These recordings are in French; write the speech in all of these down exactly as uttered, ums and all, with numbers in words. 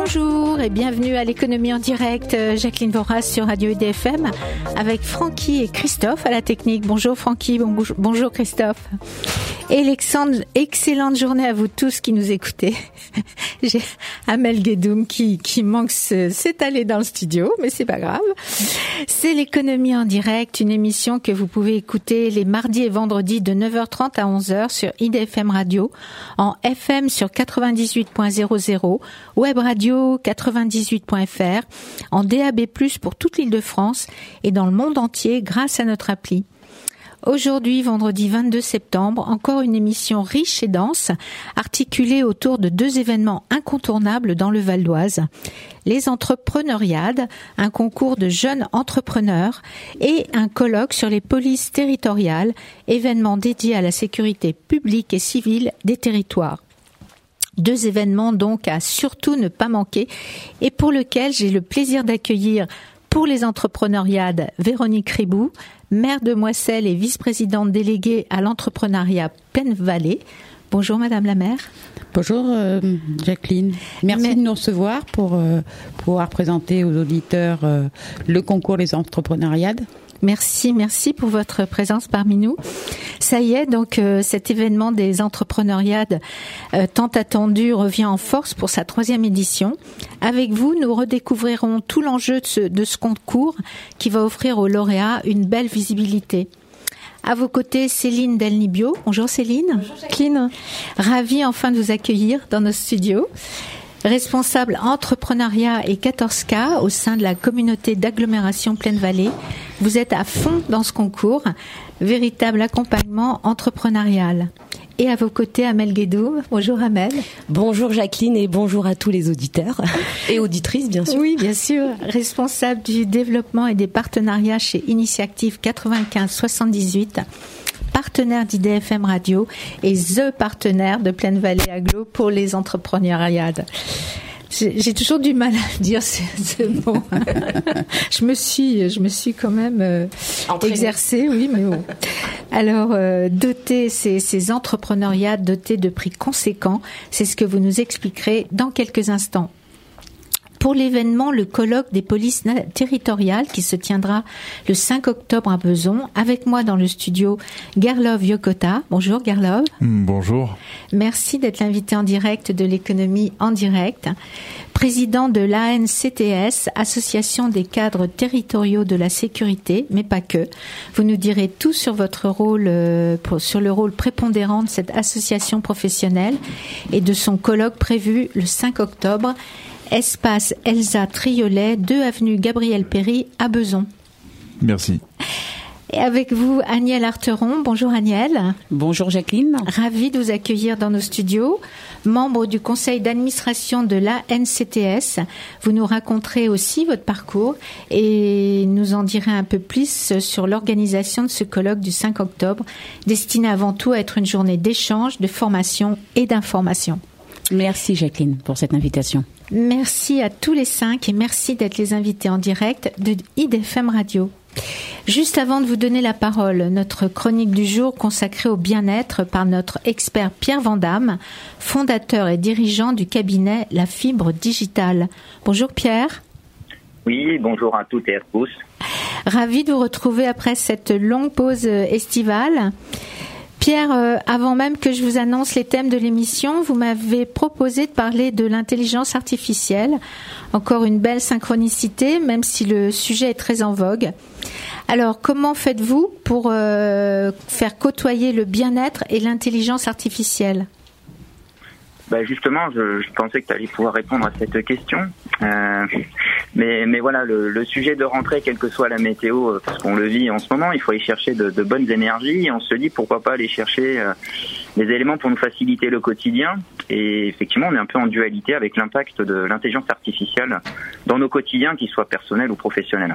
Bonjour et bienvenue à l'économie en direct. Jacqueline Voras sur Radio I D F M avec Francky et Christophe à la technique. Bonjour Francky, bonjour Christophe. Et excellente journée à vous tous qui nous écoutez. J'ai Amel Guedoum qui, qui manque s'étaler dans le studio, mais c'est pas grave. C'est l'économie en direct, une émission que vous pouvez écouter les mardis et vendredis de neuf heures trente à onze heures sur I D F M Radio, en F M sur quatre-vingt-dix-huit point zéro zéro, Web Radio quatre-vingt-dix-huit point F R, en D A B plus, pour toute l'Île-de-France et dans le monde entier grâce à notre appli. Aujourd'hui, vendredi vingt-deux septembre, encore une émission riche et dense, articulée autour de deux événements incontournables dans le Val d'Oise. Les Entrepreneuriades, un concours de jeunes entrepreneurs, et un colloque sur les polices territoriales, événement dédié à la sécurité publique et civile des territoires. Deux événements donc à surtout ne pas manquer et pour lesquels j'ai le plaisir d'accueillir pour les Entrepreneuriades Véronique Ribou, maire de Moisselles et vice-présidente déléguée à l'entrepreneuriat Plaine-Vallée. Bonjour Madame la maire. Bonjour euh, Jacqueline. Merci Mais... de nous recevoir pour euh, pouvoir présenter aux auditeurs euh, le concours des Entrepreneuriades. Merci, merci pour votre présence parmi nous. Ça y est, donc euh, cet événement des Entrepreneuriades euh, tant attendu revient en force pour sa troisième édition. Avec vous, nous redécouvrirons tout l'enjeu de ce, de ce concours qui va offrir aux lauréats une belle visibilité. À vos côtés, Céline Delnibio. Bonjour Céline. Bonjour Jacqueline. Ravie enfin de vous accueillir dans nos studios. Responsable entrepreneuriat et quatorze K au sein de la communauté d'agglomération Plaine-Vallée, vous êtes à fond dans ce concours, véritable accompagnement entrepreneurial. Et à vos côtés, Amel Guedoum. Bonjour Amel. Bonjour Jacqueline et bonjour à tous les auditeurs et auditrices bien sûr. Oui, bien sûr. Responsable du développement et des partenariats chez Initiative quatre-vingt-quinze soixante-dix-huit. Partenaire d'I D F M Radio et the partenaire de Plaine-Vallée Agglo pour les Entrepreneuriades. J'ai, j'ai toujours du mal à dire ce, ce mot. je me suis, je me suis quand même euh, exercée, oui, mais bon. Alors, euh, doter ces, ces entrepreneuriades dotés de prix conséquents, c'est ce que vous nous expliquerez dans quelques instants. Pour l'événement, le colloque des polices territoriales qui se tiendra le cinq octobre à Beson. Avec moi dans le studio, Gerlov Yokota. Bonjour Gerlov. Bonjour. Merci d'être l'invité en direct de l'économie en direct. Président de l'A N C T S, Association des cadres territoriaux de la sécurité, mais pas que. Vous nous direz tout sur votre rôle, euh, pour, sur le rôle prépondérant de cette association professionnelle et de son colloque prévu le cinq octobre. Espace Elsa Triolet, deux avenue Gabriel Péry à Beson. Merci. Et avec vous, Agnelle Arteron. Bonjour Agnelle. Bonjour Jacqueline. Ravie de vous accueillir dans nos studios. Membre du conseil d'administration de l'A N C T S, vous nous raconterez aussi votre parcours et nous en direz un peu plus sur l'organisation de ce colloque du cinq octobre, destiné avant tout à être une journée d'échange, de formation et d'information. Merci Jacqueline pour cette invitation. Merci à tous les cinq et merci d'être les invités en direct de I D F M Radio. Juste avant de vous donner la parole, notre chronique du jour consacrée au bien-être par notre expert Pierre Vandamme, fondateur et dirigeant du cabinet La Fibre Digitale. Bonjour Pierre. Oui, bonjour à toutes et à tous. Ravi de vous retrouver après cette longue pause estivale. Pierre, euh, avant même que je vous annonce les thèmes de l'émission, vous m'avez proposé de parler de l'intelligence artificielle. Encore une belle synchronicité, même si le sujet est très en vogue. Alors, comment faites-vous pour euh, faire côtoyer le bien-être et l'intelligence artificielle ? Ben justement, je, je pensais que tu allais pouvoir répondre à cette question. Euh, mais, mais voilà, le, le sujet de rentrée, quelle que soit la météo, parce qu'on le vit en ce moment, il faut aller chercher de, de bonnes énergies. Et on se dit pourquoi pas aller chercher euh, des éléments pour nous faciliter le quotidien. Et effectivement, on est un peu en dualité avec l'impact de l'intelligence artificielle dans nos quotidiens, qu'ils soient personnels ou professionnels.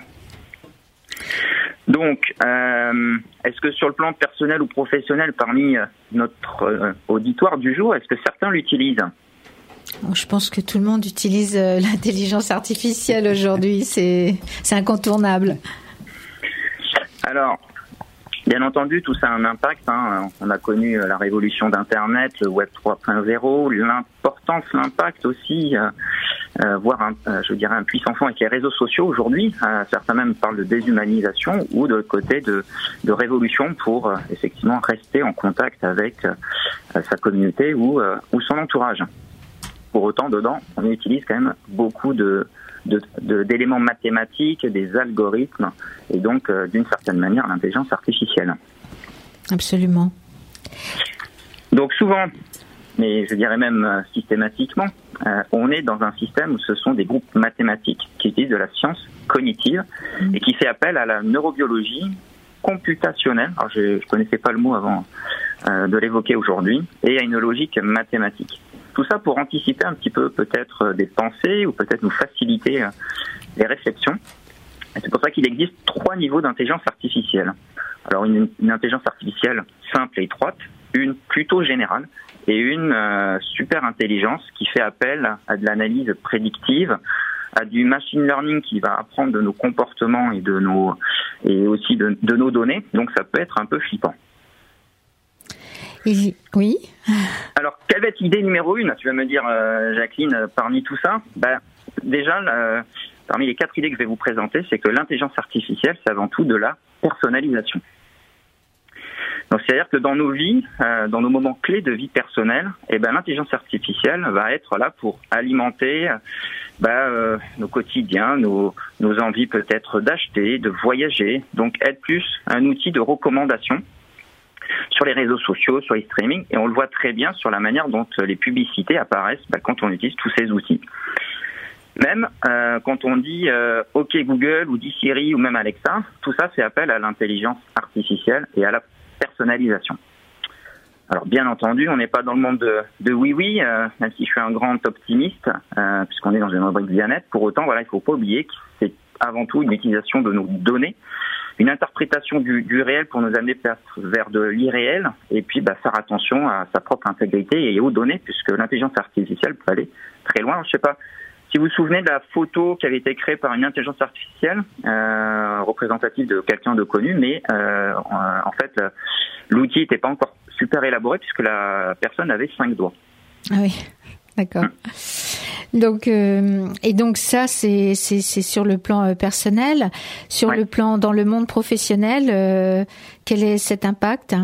Donc, euh, est-ce que sur le plan personnel ou professionnel, parmi notre euh, auditoire du jour, est-ce que certains l'utilisent ? Je pense que tout le monde utilise euh, l'intelligence artificielle aujourd'hui, c'est, c'est incontournable. Alors, bien entendu, tout ça a un impact. Hein. On a connu la révolution d'Internet, le Web trois point zéro, l'importance, l'impact aussi euh, euh, voire un, euh, je dirais un puissant fond avec les réseaux sociaux aujourd'hui. Euh, certains même parlent de déshumanisation ou de côté de, de révolution pour euh, effectivement rester en contact avec euh, sa communauté ou, euh, ou son entourage. Pour autant, dedans, on utilise quand même beaucoup de, de, de, d'éléments mathématiques, des algorithmes et donc euh, d'une certaine manière l'intelligence artificielle. Absolument. Donc souvent, mais je dirais même euh, systématiquement, euh, on est dans un système où ce sont des groupes mathématiques qui utilisent de la science cognitive mmh. et qui fait appel à la neurobiologie computationnelle. Alors je ne connaissais pas le mot avant euh, de l'évoquer aujourd'hui, et à une logique mathématique. Tout ça pour anticiper un petit peu peut-être des pensées ou peut-être nous faciliter euh, les réflexions. Et c'est pour ça qu'il existe trois niveaux d'intelligence artificielle. Alors une, une intelligence artificielle simple et étroite, une plutôt générale, et une euh, super intelligence qui fait appel à de l'analyse prédictive, à du machine learning qui va apprendre de nos comportements et de nos et aussi de, de nos données. Donc ça peut être un peu flippant. Et, oui. Alors quelle va être l'idée numéro une? Tu vas me dire, euh, Jacqueline, parmi tout ça, ben déjà euh, parmi les quatre idées que je vais vous présenter, c'est que l'intelligence artificielle, c'est avant tout de la personnalisation. Donc, c'est-à-dire que dans nos vies, euh, dans nos moments clés de vie personnelle, eh ben, l'intelligence artificielle va être là pour alimenter ben, euh, nos quotidiens, nos, nos envies peut-être d'acheter, de voyager, donc être plus un outil de recommandation sur les réseaux sociaux, sur les streamings, et on le voit très bien sur la manière dont les publicités apparaissent ben, quand on utilise tous ces outils. Même euh, quand on dit euh, OK Google ou dit Siri ou même Alexa, tout ça fait appel à l'intelligence artificielle et à la personnalisation. Alors bien entendu, on n'est pas dans le monde de, de oui-oui, euh, même si je suis un grand optimiste, euh, puisqu'on est dans une rubrique bien-être. Pour autant, voilà, il ne faut pas oublier que c'est avant tout une utilisation de nos données, une interprétation du, du réel pour nous amener vers de l'irréel, et puis bah, faire attention à sa propre intégrité et aux données, puisque l'intelligence artificielle peut aller très loin. Je ne sais pas si vous vous souvenez de la photo qui avait été créée par une intelligence artificielle euh, représentative de quelqu'un de connu, mais euh, en fait l'outil n'était pas encore super élaboré puisque la personne avait cinq doigts. Ah oui, d'accord. Hum. Donc euh, et donc ça c'est c'est c'est sur le plan euh, personnel, sur ouais. le plan dans le monde professionnel, euh, quel est cet impact?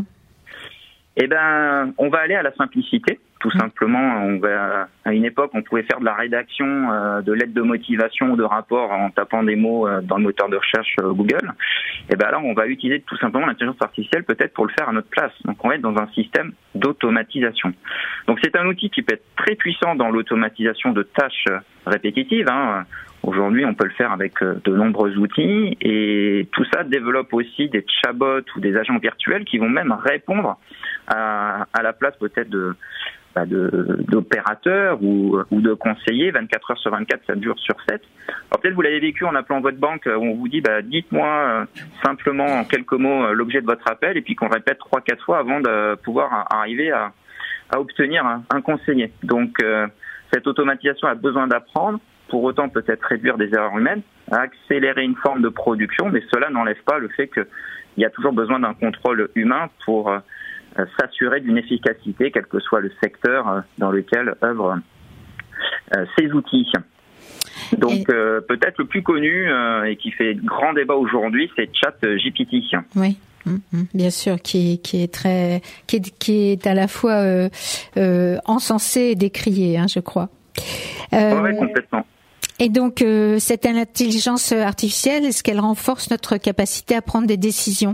Eh ben, on va aller à la simplicité. Tout simplement, on va, à une époque, on pouvait faire de la rédaction, euh, de lettres de motivation ou de rapports en tapant des mots euh, dans le moteur de recherche euh, Google. Et ben alors, on va utiliser tout simplement l'intelligence artificielle peut-être pour le faire à notre place. Donc, on va être dans un système d'automatisation. Donc, c'est un outil qui peut être très puissant dans l'automatisation de tâches répétitives. Hein. Aujourd'hui, on peut le faire avec de nombreux outils et tout ça développe aussi des chatbots ou des agents virtuels qui vont même répondre à, à la place peut-être de De, d'opérateurs ou, ou de conseillers vingt-quatre heures sur vingt-quatre, sept jours sur sept. Alors peut-être vous l'avez vécu en appelant votre banque où on vous dit bah, dites-moi euh, simplement en quelques mots euh, l'objet de votre appel et puis qu'on répète trois quatre fois avant de pouvoir arriver à, à obtenir un, un conseiller. Donc euh, cette automatisation a besoin d'apprendre, pour autant peut-être réduire des erreurs humaines, accélérer une forme de production, mais cela n'enlève pas le fait qu'il y a toujours besoin d'un contrôle humain pour euh, s'assurer d'une efficacité, quel que soit le secteur dans lequel œuvrent euh, ces outils. Donc et... euh, peut-être le plus connu euh, et qui fait grand débat aujourd'hui, c'est ChatGPT. Oui. Bien sûr, qui, qui est très, qui est, qui est à la fois euh, euh, encensé et décrié, hein, je crois. Euh, oui, complètement. Et donc euh, cette intelligence artificielle, est-ce qu'elle renforce notre capacité à prendre des décisions?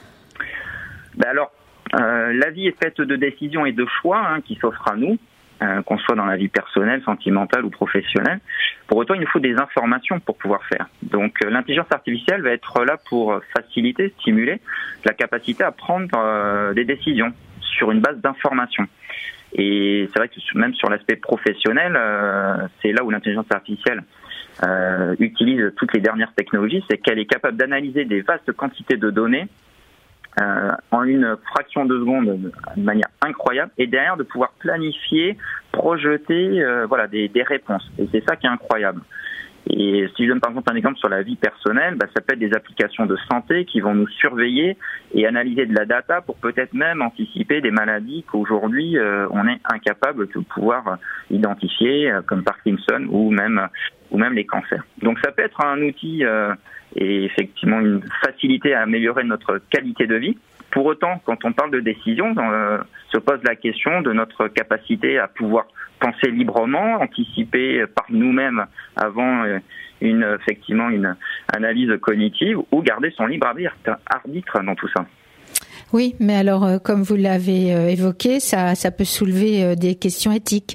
Ben alors. Euh, la vie est faite de décisions et de choix hein, qui s'offrent à nous, euh, qu'on soit dans la vie personnelle, sentimentale ou professionnelle. Pour autant, il nous faut des informations pour pouvoir faire. Donc euh, l'intelligence artificielle va être là pour faciliter, stimuler la capacité à prendre euh, des décisions sur une base d'informations. Et c'est vrai que même sur l'aspect professionnel, euh, c'est là où l'intelligence artificielle euh, utilise toutes les dernières technologies, c'est qu'elle est capable d'analyser des vastes quantités de données Euh, en une fraction de seconde de manière incroyable et derrière de pouvoir planifier, projeter euh, voilà des, des réponses et c'est ça qui est incroyable. Et si je donne par exemple un exemple sur la vie personnelle, bah, ça peut être des applications de santé qui vont nous surveiller et analyser de la data pour peut-être même anticiper des maladies qu'aujourd'hui euh, on est incapable de pouvoir identifier, euh, comme Parkinson ou même ou même les cancers. Donc ça peut être un outil euh, et effectivement une facilité à améliorer notre qualité de vie. Pour autant, quand on parle de décision, euh, se pose la question de notre capacité à pouvoir penser librement, anticiper par nous-mêmes avant une, effectivement une analyse cognitive, ou garder son libre arbitre dans tout ça. Oui, mais alors, euh, comme vous l'avez euh, évoqué, ça, ça peut soulever euh, des questions éthiques.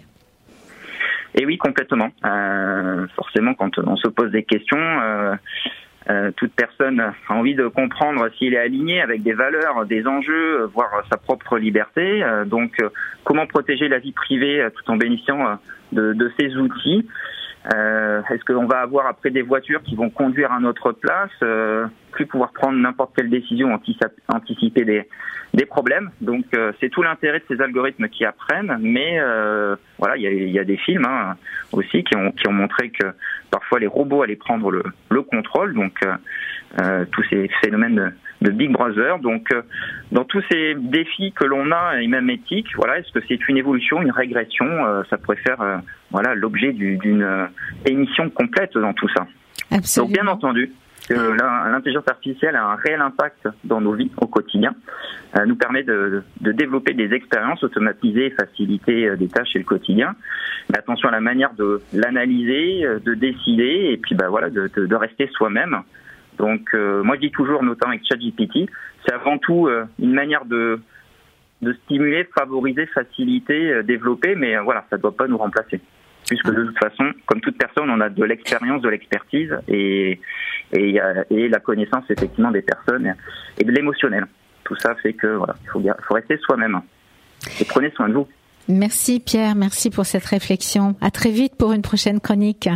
Et oui, complètement. Euh, forcément, quand on se pose des questions, euh, euh, toute personne a envie de comprendre s'il est aligné avec des valeurs, des enjeux, voire sa propre liberté. Euh, donc, euh, comment protéger la vie privée euh, tout en bénéficiant euh, de, de ces outils? Euh, est-ce qu'on va avoir après des voitures qui vont conduire à notre place, euh, plus pouvoir prendre n'importe quelle décision, anticiper des, des problèmes. Donc euh, c'est tout l'intérêt de ces algorithmes qui apprennent, mais euh, voilà, il y a, y a des films hein, aussi qui ont, qui ont montré que parfois les robots allaient prendre le, le contrôle, donc euh, euh, tous ces phénomènes de, de Big Brother. Donc euh, dans tous ces défis que l'on a, et même éthiques, voilà, est-ce que c'est une évolution, une régression? euh, Ça pourrait faire euh, voilà, l'objet du, d'une euh, émission complète dans tout ça. Absolument. Donc bien entendu, que l'intelligence artificielle a un réel impact dans nos vies au quotidien, euh, nous permet de, de développer des expériences, automatiser et faciliter des tâches et le quotidien. Mais attention à la manière de l'analyser, de décider et puis bah voilà de, de, de rester soi-même. Donc euh, moi je dis toujours, notamment avec ChatGPT, c'est avant tout euh, une manière de de stimuler, favoriser, faciliter, euh, développer, mais euh, voilà, ça ne doit pas nous remplacer. Puisque de toute façon, comme toute personne, on a de l'expérience, de l'expertise et, et, et la connaissance effectivement des personnes et de l'émotionnel. Tout ça fait que voilà, il faut, faut rester soi-même et prenez soin de vous. Merci Pierre, merci pour cette réflexion. À très vite pour une prochaine chronique.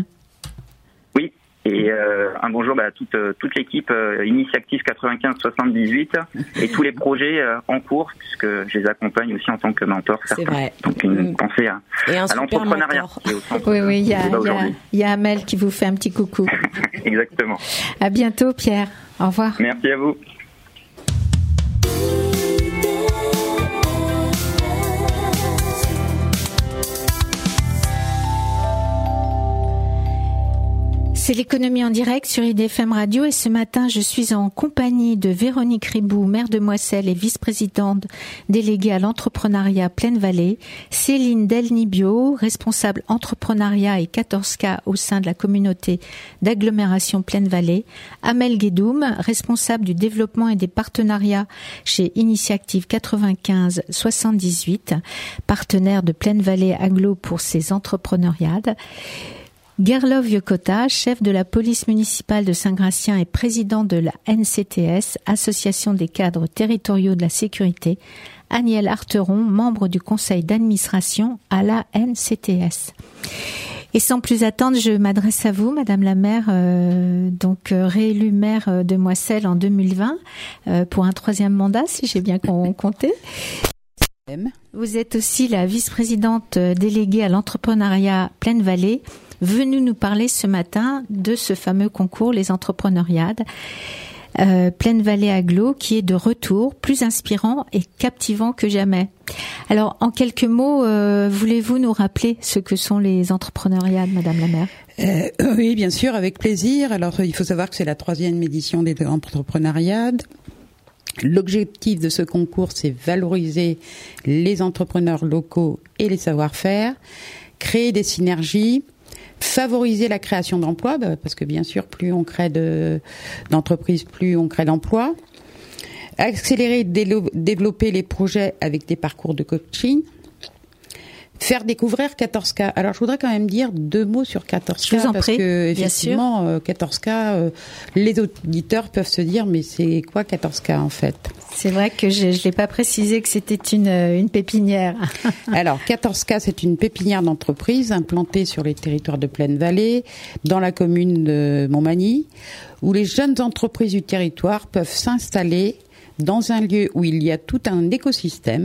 Oui, et euh, un bonjour bah, à toute, toute l'équipe euh, Initiative quatre-vingt-quinze soixante-dix-huit et tous les projets euh, en cours, puisque je les accompagne aussi en tant que mentor. C'est vrai. Donc une mmh. pensée à, à l'entrepreneuriat. Oui, oui, il y a, y, a, y a Amel qui vous fait un petit coucou. Exactement. À bientôt Pierre, au revoir. Merci à vous. C'est l'économie en direct sur I D F M Radio et ce matin, je suis en compagnie de Véronique Ribou, maire de Moisselles et vice-présidente déléguée à l'entrepreneuriat Plaine-Vallée, Céline Delnibio, responsable entrepreneuriat et quatorze K au sein de la communauté d'agglomération Plaine-Vallée, Amel Guédoum, responsable du développement et des partenariats chez Initiative quatre-vingt-quinze soixante-dix-huit, partenaire de Plaine-Vallée Agglo pour ses entrepreneuriades, Gerlof Yokota, chef de la police municipale de Saint-Gratien et président de la N C T S, Association des cadres territoriaux de la sécurité, Aniel Arteron, membre du conseil d'administration à la N C T S. Et sans plus attendre, je m'adresse à vous, Madame la maire, euh, donc euh, réélue maire de Moisselles en deux mille vingt, euh, pour un troisième mandat, si j'ai bien compté. Vous êtes aussi la vice-présidente déléguée à l'entrepreneuriat Plaine-Vallée, venue nous parler ce matin de ce fameux concours, les entrepreneuriades, euh, Plaine-Vallée Agglo, qui est de retour, plus inspirant et captivant que jamais. Alors, en quelques mots, euh, voulez-vous nous rappeler ce que sont les entrepreneuriades, Madame la maire ? euh, Oui, bien sûr, avec plaisir. Alors, il faut savoir que c'est la troisième édition des entrepreneuriades. L'objectif de ce concours, c'est valoriser les entrepreneurs locaux et les savoir-faire, créer des synergies, favoriser la création d'emplois, parce que bien sûr, plus on crée de, d'entreprises, plus on crée d'emplois, accélérer, délo- développer les projets avec des parcours de coaching, faire découvrir quatorze K. Alors, je voudrais quand même dire deux mots sur quatorze K, je vous en parce prie, que effectivement, euh, quatorze K, euh, les auditeurs peuvent se dire, mais c'est quoi quatorze K en fait ? C'est vrai que je ne l'ai pas précisé que c'était une, une pépinière. Alors, quatorze K, c'est une pépinière d'entreprise implantée sur les territoires de Plaine-Vallée, dans la commune de Montmagny, où les jeunes entreprises du territoire peuvent s'installer dans un lieu où il y a tout un écosystème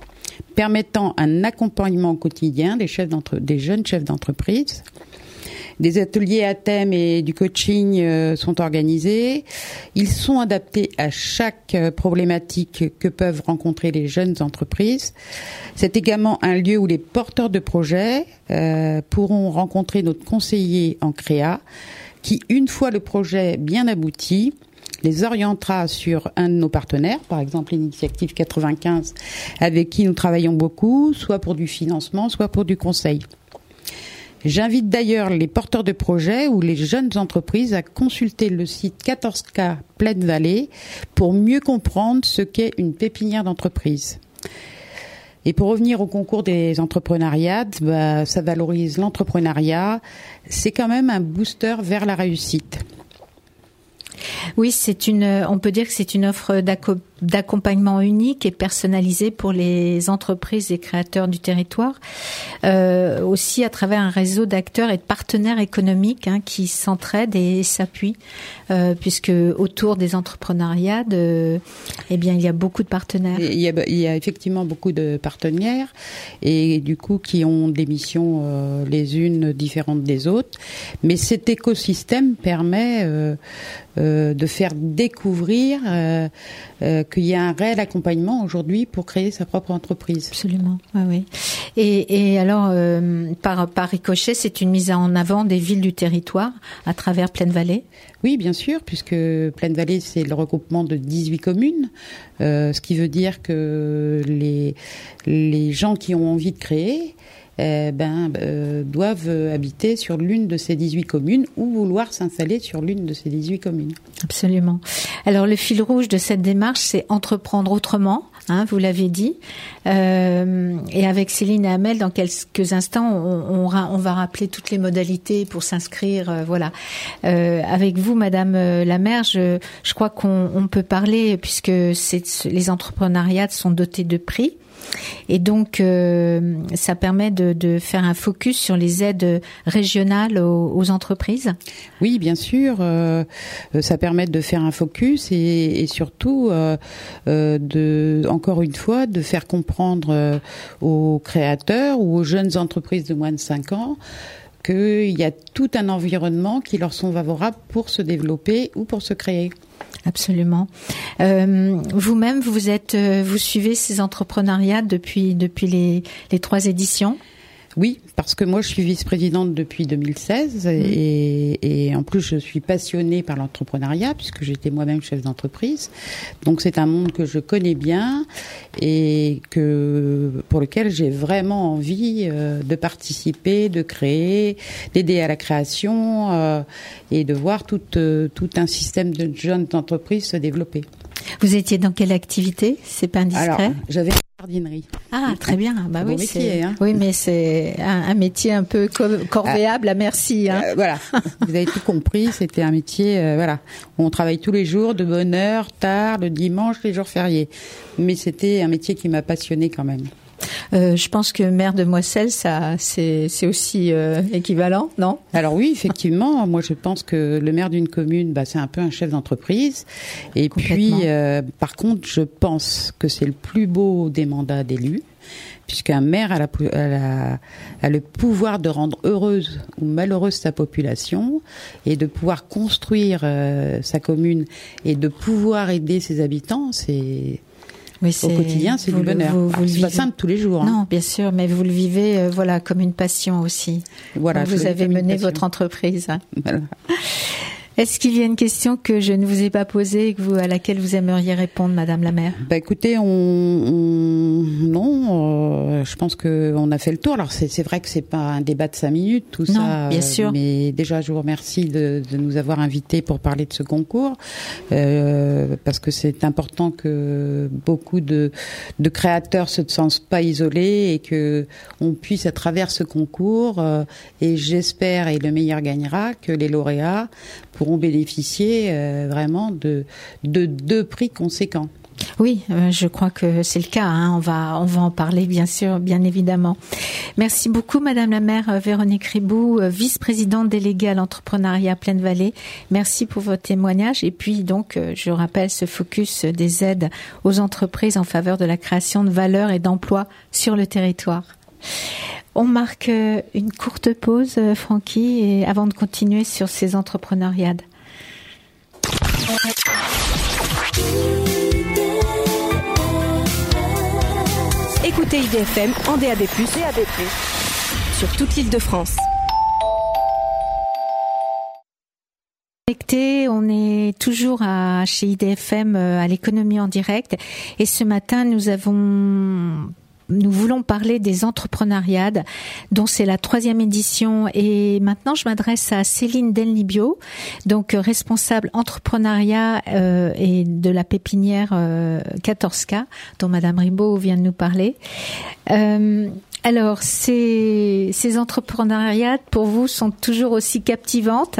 permettant un accompagnement au quotidien des, chefs d'entre... des jeunes chefs d'entreprise, Des ateliers à thème et du coaching euh, sont organisés. Ils sont adaptés à chaque euh, problématique que peuvent rencontrer les jeunes entreprises. C'est également un lieu où les porteurs de projets euh, pourront rencontrer notre conseiller en créa qui, une fois le projet bien abouti, les orientera sur un de nos partenaires, par exemple l'initiative quatre-vingt-quinze, avec qui nous travaillons beaucoup, soit pour du financement, soit pour du conseil. J'invite d'ailleurs les porteurs de projets ou les jeunes entreprises à consulter le site quatorze K Plaine Vallée pour mieux comprendre ce qu'est une pépinière d'entreprise. Et pour revenir au concours des entrepreneuriats, bah, ça valorise l'entrepreneuriat. C'est quand même un booster vers la réussite. Oui, c'est une, on peut dire que c'est une offre d'accompagnement unique et personnalisé pour les entreprises et créateurs du territoire. Euh, aussi à travers un réseau d'acteurs et de partenaires économiques hein, qui s'entraident et s'appuient, euh, puisque autour des entrepreneuriats, de, eh bien, il y a beaucoup de partenaires. Il y a, il y a effectivement beaucoup de partenaires et du coup qui ont des missions euh, les unes différentes des autres. Mais cet écosystème permet euh, euh, de faire découvrir euh, euh, qu'il y a un réel accompagnement aujourd'hui pour créer sa propre entreprise. Absolument, oui, oui. Et, et alors, euh, par, par ricochet, c'est une mise en avant des villes du territoire à travers Plaine Vallée. Oui, bien sûr, puisque Plaine Vallée, c'est le regroupement de dix-huit communes, euh, ce qui veut dire que les, les gens qui ont envie de créer Eh ben, euh, doivent habiter sur l'une de ces dix-huit communes ou vouloir s'installer sur l'une de ces dix-huit communes. Absolument. Alors, le fil rouge de cette démarche, c'est entreprendre autrement, hein, vous l'avez dit. Euh, et avec Céline et Amel, dans quelques instants, on, on, on va rappeler toutes les modalités pour s'inscrire. Euh, voilà. Euh, avec vous, Madame la maire, je, je crois qu'on on peut parler, puisque c'est, les entrepreneuriats sont dotés de prix. Et donc, euh, ça permet de, de faire un focus sur les aides régionales aux, aux entreprises. Oui, bien sûr. Euh, ça permet de faire un focus et, et surtout, euh, euh, de, encore une fois, de faire comprendre euh, aux créateurs ou aux jeunes entreprises de moins de cinq ans qu'il y a tout un environnement qui leur sont favorables pour se développer ou pour se créer. Absolument. Euh, vous-même, vous êtes, vous suivez ces entrepreneuriats depuis depuis les les trois éditions. Oui, parce que moi je suis vice-présidente depuis deux mille seize mmh. et, et en plus je suis passionnée par l'entrepreneuriat puisque j'étais moi-même chef d'entreprise. Donc c'est un monde que je connais bien et que pour lequel j'ai vraiment envie euh, de participer, de créer, d'aider à la création euh, et de voir tout euh, tout un système de jeunes entreprises se développer. Vous étiez dans quelle activité? C'est pas indiscret? Alors, j'avais jardinerie. Ah, très bien. Bah oui, bon métier, c'est... Hein. oui, mais c'est un, un métier un peu corvéable ah, à merci. Hein. Euh, voilà, vous avez tout compris. C'était un métier, euh, voilà, où on travaille tous les jours, de bonne heure, tard, le dimanche, les jours fériés. Mais c'était un métier qui m'a passionnée quand même. Euh, je pense que maire de Moisselles, ça, c'est, c'est aussi euh, équivalent, non? Alors oui, effectivement. Moi, je pense que le maire d'une commune, bah, c'est un peu un chef d'entreprise. Et puis, euh, par contre, je pense que c'est le plus beau des mandats d'élus, puisqu'un maire a, la, a, la, a le pouvoir de rendre heureuse ou malheureuse sa population et de pouvoir construire euh, sa commune et de pouvoir aider ses habitants. C'est Oui, au quotidien, c'est du bonheur. Vous, vous c'est pas simple tous les jours. Hein. Non, bien sûr, mais vous le vivez, euh, voilà, comme une passion aussi. Voilà. Donc vous avez mené votre entreprise. Hein. Voilà. Est-ce qu'il y a une question que je ne vous ai pas posée et que vous, à laquelle vous aimeriez répondre, Madame la maire? Bah écoutez, on, on non, euh, je pense que on a fait le tour. Alors c'est, c'est vrai que c'est pas un débat de cinq minutes, tout non, ça. Bien sûr. Mais déjà, je vous remercie de, de nous avoir invités pour parler de ce concours, euh, parce que c'est important que beaucoup de, de créateurs se sentent pas isolés et que on puisse à travers ce concours, euh, et j'espère, et le meilleur gagnera, que les lauréats pourront bénéficier euh, vraiment de, de deux prix conséquents. Oui, euh, je crois que c'est le cas. Hein. On va, on va en parler, bien sûr, bien évidemment. Merci beaucoup, Madame la maire Véronique Ribou, vice-présidente déléguée à l'entrepreneuriat Plaine Vallée. Merci pour votre témoignage. Et puis, donc, je rappelle ce focus des aides aux entreprises en faveur de la création de valeur et d'emplois sur le territoire. On marque une courte pause, Francky, et avant de continuer sur ces entrepreneuriades. Écoutez I D F M en D A B plus, D A B plus, sur toute l'île de France. On est toujours à, chez I D F M à l'économie en direct et ce matin nous avons nous voulons parler des entrepreneuriades dont c'est la troisième édition et maintenant je m'adresse à Céline Delnibio, donc responsable entrepreneuriat euh, et de la pépinière euh, quatorze K dont Madame Ribaud vient de nous parler. Euh, Alors, ces, ces entrepreneuriades, pour vous, sont toujours aussi captivantes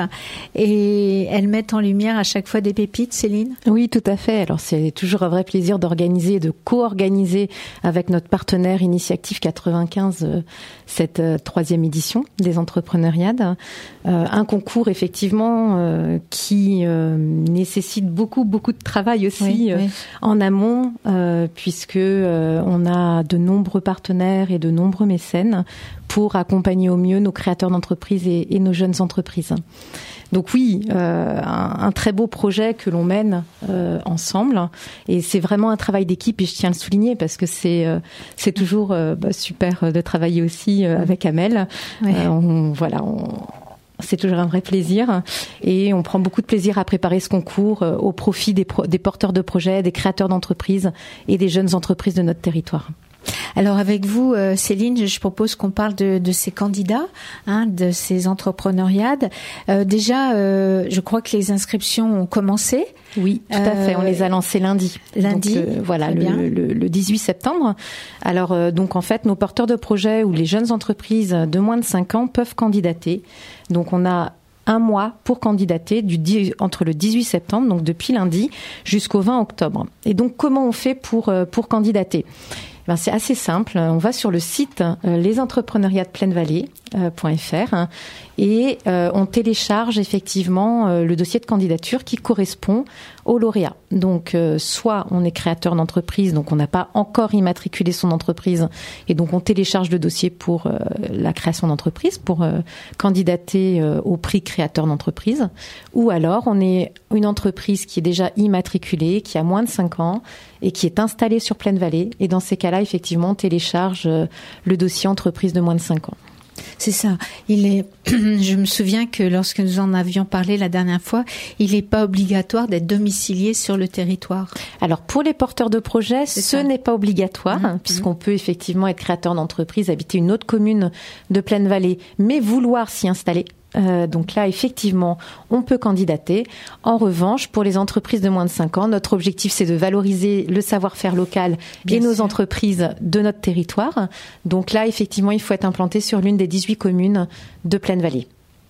et elles mettent en lumière à chaque fois des pépites, Céline ? Oui, tout à fait. Alors, c'est toujours un vrai plaisir d'organiser, de co-organiser avec notre partenaire Initiative quatre-vingt-quinze euh, cette euh, troisième édition des entrepreneuriades. Euh, un concours, effectivement, euh, qui euh, nécessite beaucoup, beaucoup de travail aussi oui, euh, oui. en amont, euh, puisque euh, on a de nombreux partenaires et de nombreux mécènes pour accompagner au mieux nos créateurs d'entreprises et, et nos jeunes entreprises. Donc oui, euh, un, un très beau projet que l'on mène euh, ensemble et c'est vraiment un travail d'équipe et je tiens à le souligner parce que c'est euh, c'est toujours euh, bah, super de travailler aussi euh, avec Amel. Ouais. Euh, on, voilà, on, c'est toujours un vrai plaisir et on prend beaucoup de plaisir à préparer ce concours euh, au profit des, pro- des porteurs de projets, des créateurs d'entreprises et des jeunes entreprises de notre territoire. Alors avec vous, euh, Céline, je propose qu'on parle de, de ces candidats, hein, de ces entrepreneuriades. Euh, déjà, euh, je crois que les inscriptions ont commencé. Oui, tout à fait. On les a lancés lundi. Lundi. Donc, euh, voilà, le, le, le dix-huit septembre. Alors, euh, donc en fait, nos porteurs de projets ou les jeunes entreprises de moins de cinq ans peuvent candidater. Donc, on a un mois pour candidater du dix, entre le dix-huit septembre, donc depuis lundi, jusqu'au vingt octobre. Et donc, comment on fait pour pour candidater ? Ben, c'est assez simple. On va sur le site euh, les entrepreneuriats de plaine vallée point f r hein, et euh, on télécharge effectivement euh, le dossier de candidature qui correspond au lauréat. Donc, euh, soit on est créateur d'entreprise, donc on n'a pas encore immatriculé son entreprise, et donc on télécharge le dossier pour euh, la création d'entreprise, pour euh, candidater euh, au prix créateur d'entreprise. Ou alors, on est une entreprise qui est déjà immatriculée, qui a moins de cinq ans et qui est installée sur Plaine Vallée. Et dans ces cas-là, effectivement, on télécharge euh, le dossier entreprise de moins de cinq ans. C'est ça. Il est, je me souviens que lorsque nous en avions parlé la dernière fois, il n'est pas obligatoire d'être domicilié sur le territoire. Alors, pour les porteurs de projets, C'est ce ça. n'est pas obligatoire, Mmh. puisqu'on peut effectivement être créateur d'entreprise, habiter une autre commune de Plaine Vallée, mais vouloir s'y installer. Euh, donc là, effectivement, on peut candidater. En revanche, pour les entreprises de moins de cinq ans, notre objectif, c'est de valoriser le savoir-faire local Bien et nos sûr. entreprises de notre territoire. Donc là, effectivement, il faut être implanté sur l'une des dix-huit communes de Plaine Vallée.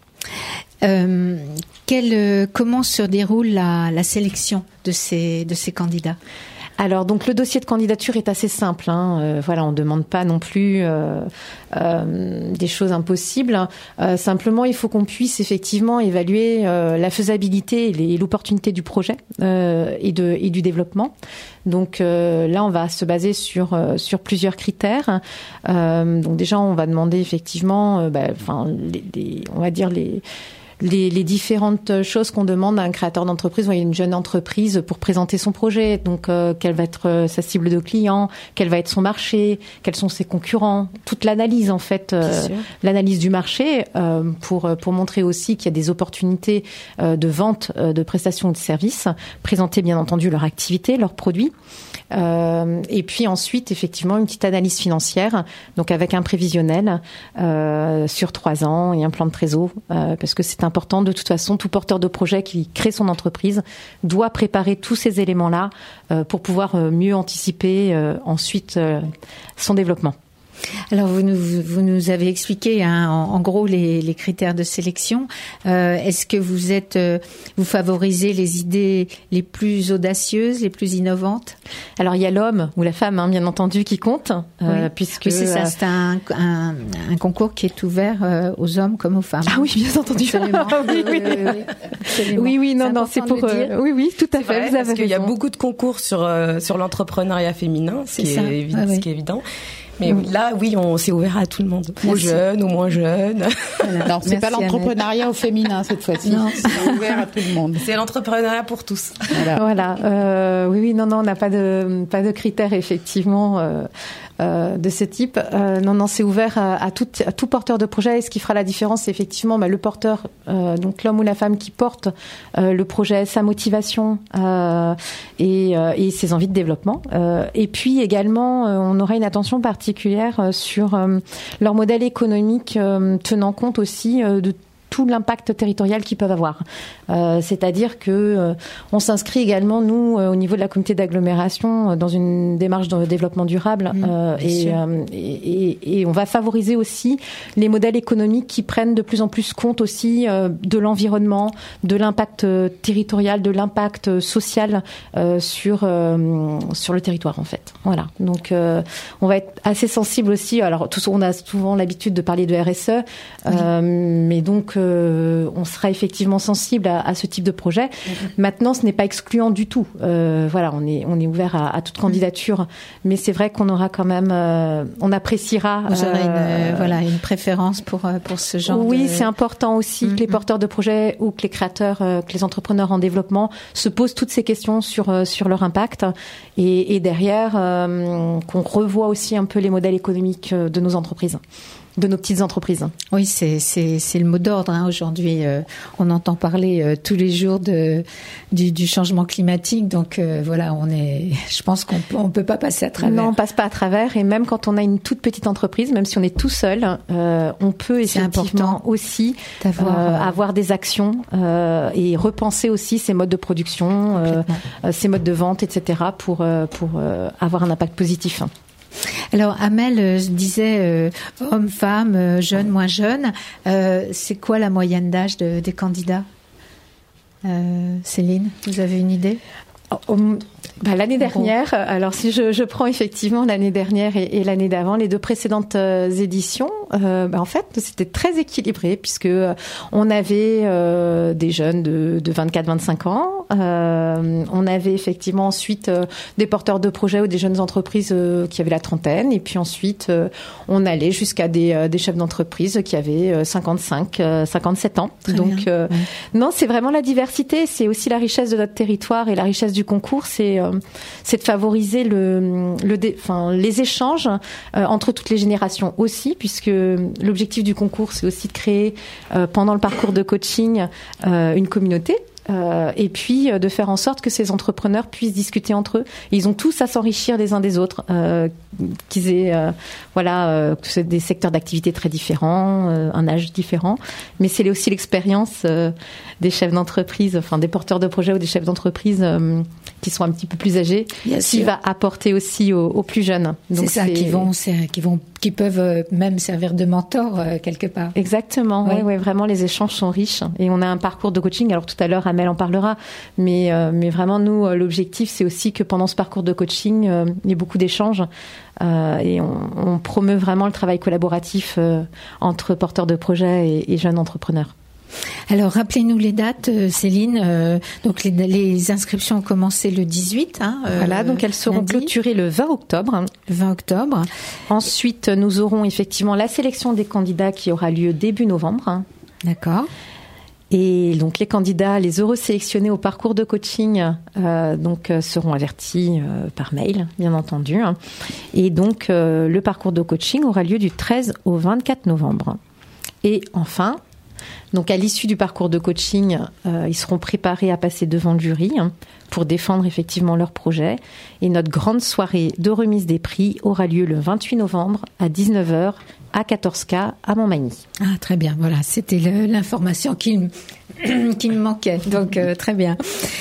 Euh, quel, euh, comment se déroule la, la sélection de ces, de ces candidats ? Alors donc le dossier de candidature est assez simple. Hein. Euh, voilà, on ne demande pas non plus euh, euh, des choses impossibles. Euh, simplement, il faut qu'on puisse effectivement évaluer euh, la faisabilité et les- l'opportunité du projet euh, et, de, et du développement. Donc euh, là, on va se baser sur euh, sur plusieurs critères. Euh, donc déjà, on va demander effectivement, euh, bah, enfin, les, les- on va dire les Les, les différentes choses qu'on demande à un créateur d'entreprise ou à une jeune entreprise pour présenter son projet. Donc, euh, quelle va être euh, sa cible de clients, quel va être son marché, quels sont ses concurrents, toute l'analyse en fait, euh, Bien sûr. l'analyse du marché euh, pour pour montrer aussi qu'il y a des opportunités euh, de vente euh, de prestations ou de services, présenter bien entendu leur activité, leurs produits. Euh, et puis ensuite, effectivement, une petite analyse financière, donc avec un prévisionnel euh, sur trois ans et un plan de trésor, euh, parce que c'est important. De toute façon, tout porteur de projet qui crée son entreprise doit préparer tous ces éléments-là euh, pour pouvoir euh, mieux anticiper euh, ensuite euh, son développement. Alors vous nous, vous nous avez expliqué hein, en, en gros les, les critères de sélection. Euh, est-ce que vous êtes, euh, vous favorisez les idées les plus audacieuses, les plus innovantes ? Alors il y a l'homme ou la femme, hein, bien entendu, qui compte, euh, Oui. puisque Oui, c'est ça. euh, C'est un, un, un concours qui est ouvert euh, aux hommes comme aux femmes. ah oui, bien entendu. Absolument. oui, oui. Oui, oui, absolument. oui, oui, non, C'est non, c'est important pour. de le euh, dire. oui, oui, tout à C'est fait. vrai, vous avez parce qu'il y a raison. beaucoup de concours sur euh, sur l'entrepreneuriat féminin, ce C'est qui ça. est évident, Ah oui. ce qui est évident. Mais là, oui, on s'est ouvert à tout le monde, aux Merci. jeunes, aux moins jeunes. Voilà. Alors, c'est Merci, pas l'entrepreneuriat au féminin cette fois-ci. Non. C'est ouvert à tout le monde. C'est l'entrepreneuriat pour tous. Voilà. Voilà. Euh, oui, oui, non, non, on n'a pas de pas de critères effectivement euh, euh, de ce type. Euh, non, non, c'est ouvert à, à, tout, à tout porteur de projet. Et ce qui fera la différence, c'est effectivement bah, le porteur, euh, donc l'homme ou la femme qui porte euh, le projet, sa motivation euh, et, euh, et ses envies de développement. Euh, et puis également, euh, on aura une attention particulière euh, sur euh, leur modèle économique, euh, tenant compte aussi euh, de tout l'impact territorial qu'ils peuvent avoir. Euh, c'est-à-dire que euh, on s'inscrit également, nous, euh, au niveau de la communauté d'agglomération, euh, dans une démarche de développement durable Mmh, euh, et, euh, et, et, et on va favoriser aussi les modèles économiques qui prennent de plus en plus compte aussi euh, de l'environnement, de l'impact euh, territorial, de l'impact social euh, sur euh, sur le territoire, en fait. Voilà. Donc, euh, on va être assez sensible aussi. Alors, tous, on a souvent l'habitude de parler de R S E, oui. euh, mais donc Euh, on sera effectivement sensible à, à ce type de projet. Mmh. Maintenant, ce n'est pas excluant du tout. Euh, voilà, on est on est ouvert à, à toute candidature, mais c'est vrai qu'on aura quand même, euh, on appréciera. Vous aurez euh, une voilà une préférence pour pour ce genre. Oui, de... c'est important aussi mmh. que les porteurs de projets ou que les créateurs, euh, que les entrepreneurs en développement se posent toutes ces questions sur euh, sur leur impact et, et derrière euh, qu'on revoie aussi un peu les modèles économiques de nos entreprises. De nos petites entreprises. Oui, c'est c'est c'est le mot d'ordre hein, aujourd'hui. Euh, on entend parler euh, tous les jours de du, du changement climatique. Donc euh, voilà, on est. Je pense qu'on on peut pas passer à travers. Non, on passe pas à travers. Et même quand on a une toute petite entreprise, même si on est tout seul, euh, on peut effectivement aussi d'avoir euh, avoir des actions euh, et repenser aussi ses modes de production, euh, ses modes de vente, et cetera pour euh, pour euh, avoir un impact positif. Alors Amel euh, disait euh, hommes, femmes, euh, jeunes, moins jeunes. Euh, c'est quoi la moyenne d'âge de, des candidats euh, Céline, vous avez une idée? Oh, bah, l'année dernière, alors si je, je prends effectivement l'année dernière et, et l'année d'avant, les deux précédentes euh, éditions, euh, bah, en fait, c'était très équilibré puisque euh, on avait euh, des jeunes de, de vingt-quatre à vingt-cinq ans, euh, on avait effectivement ensuite euh, des porteurs de projets ou des jeunes entreprises euh, qui avaient la trentaine, et puis ensuite euh, on allait jusqu'à des, euh, des chefs d'entreprise qui avaient euh, cinquante-cinq, euh, cinquante-sept ans. Très Donc euh, ouais. non, c'est vraiment la diversité, c'est aussi la richesse de notre territoire et la richesse du concours, c'est euh, c'est de favoriser le, le dé, enfin, les échanges euh, entre toutes les générations aussi, puisque l'objectif du concours, c'est aussi de créer euh, pendant le parcours de coaching euh, une communauté. Euh, et puis euh, de faire en sorte que ces entrepreneurs puissent discuter entre eux. Ils ont tous à s'enrichir les uns des autres, euh, qu'ils aient euh, voilà, euh, que c'est des secteurs d'activité très différents, euh, un âge différent, mais c'est aussi l'expérience euh, des chefs d'entreprise, enfin des porteurs de projets ou des chefs d'entreprise euh, qui sont un petit peu plus âgés, Bien qui sûr. va apporter aussi aux, aux plus jeunes. Donc c'est ça, c'est... qui vont, c'est, qui vont, qui peuvent euh, même servir de mentor euh, quelque part. Exactement. Oui. Ouais, ouais, vraiment les échanges sont riches et on a un parcours de coaching. Alors tout à l'heure, Amel en parlera, mais euh, mais vraiment nous, euh, l'objectif c'est aussi que pendant ce parcours de coaching, euh, il y ait beaucoup d'échanges euh, et on, on promeut vraiment le travail collaboratif euh, entre porteurs de projets et, et jeunes entrepreneurs. Alors, rappelez-nous les dates, euh, Céline. Euh, donc, les, les inscriptions ont commencé le dix-huit. Hein, euh, voilà, donc elles seront lundi. clôturées le vingt octobre. Le vingt octobre. Ensuite, nous aurons effectivement la sélection des candidats qui aura lieu début novembre. D'accord. Et donc les candidats, les heureux sélectionnés au parcours de coaching, euh, donc euh, seront avertis euh, par mail, bien entendu. Et donc euh, le parcours de coaching aura lieu du treize au vingt-quatre novembre. Et enfin, donc à l'issue du parcours de coaching, euh, ils seront préparés à passer devant le jury hein, pour défendre effectivement leur projet. Et notre grande soirée de remise des prix aura lieu le vingt-huit novembre à dix-neuf heures à quatorze K à Montmagny. Ah, très bien. Voilà, c'était le, l'information qui me, qui me manquait. Donc, euh, très bien.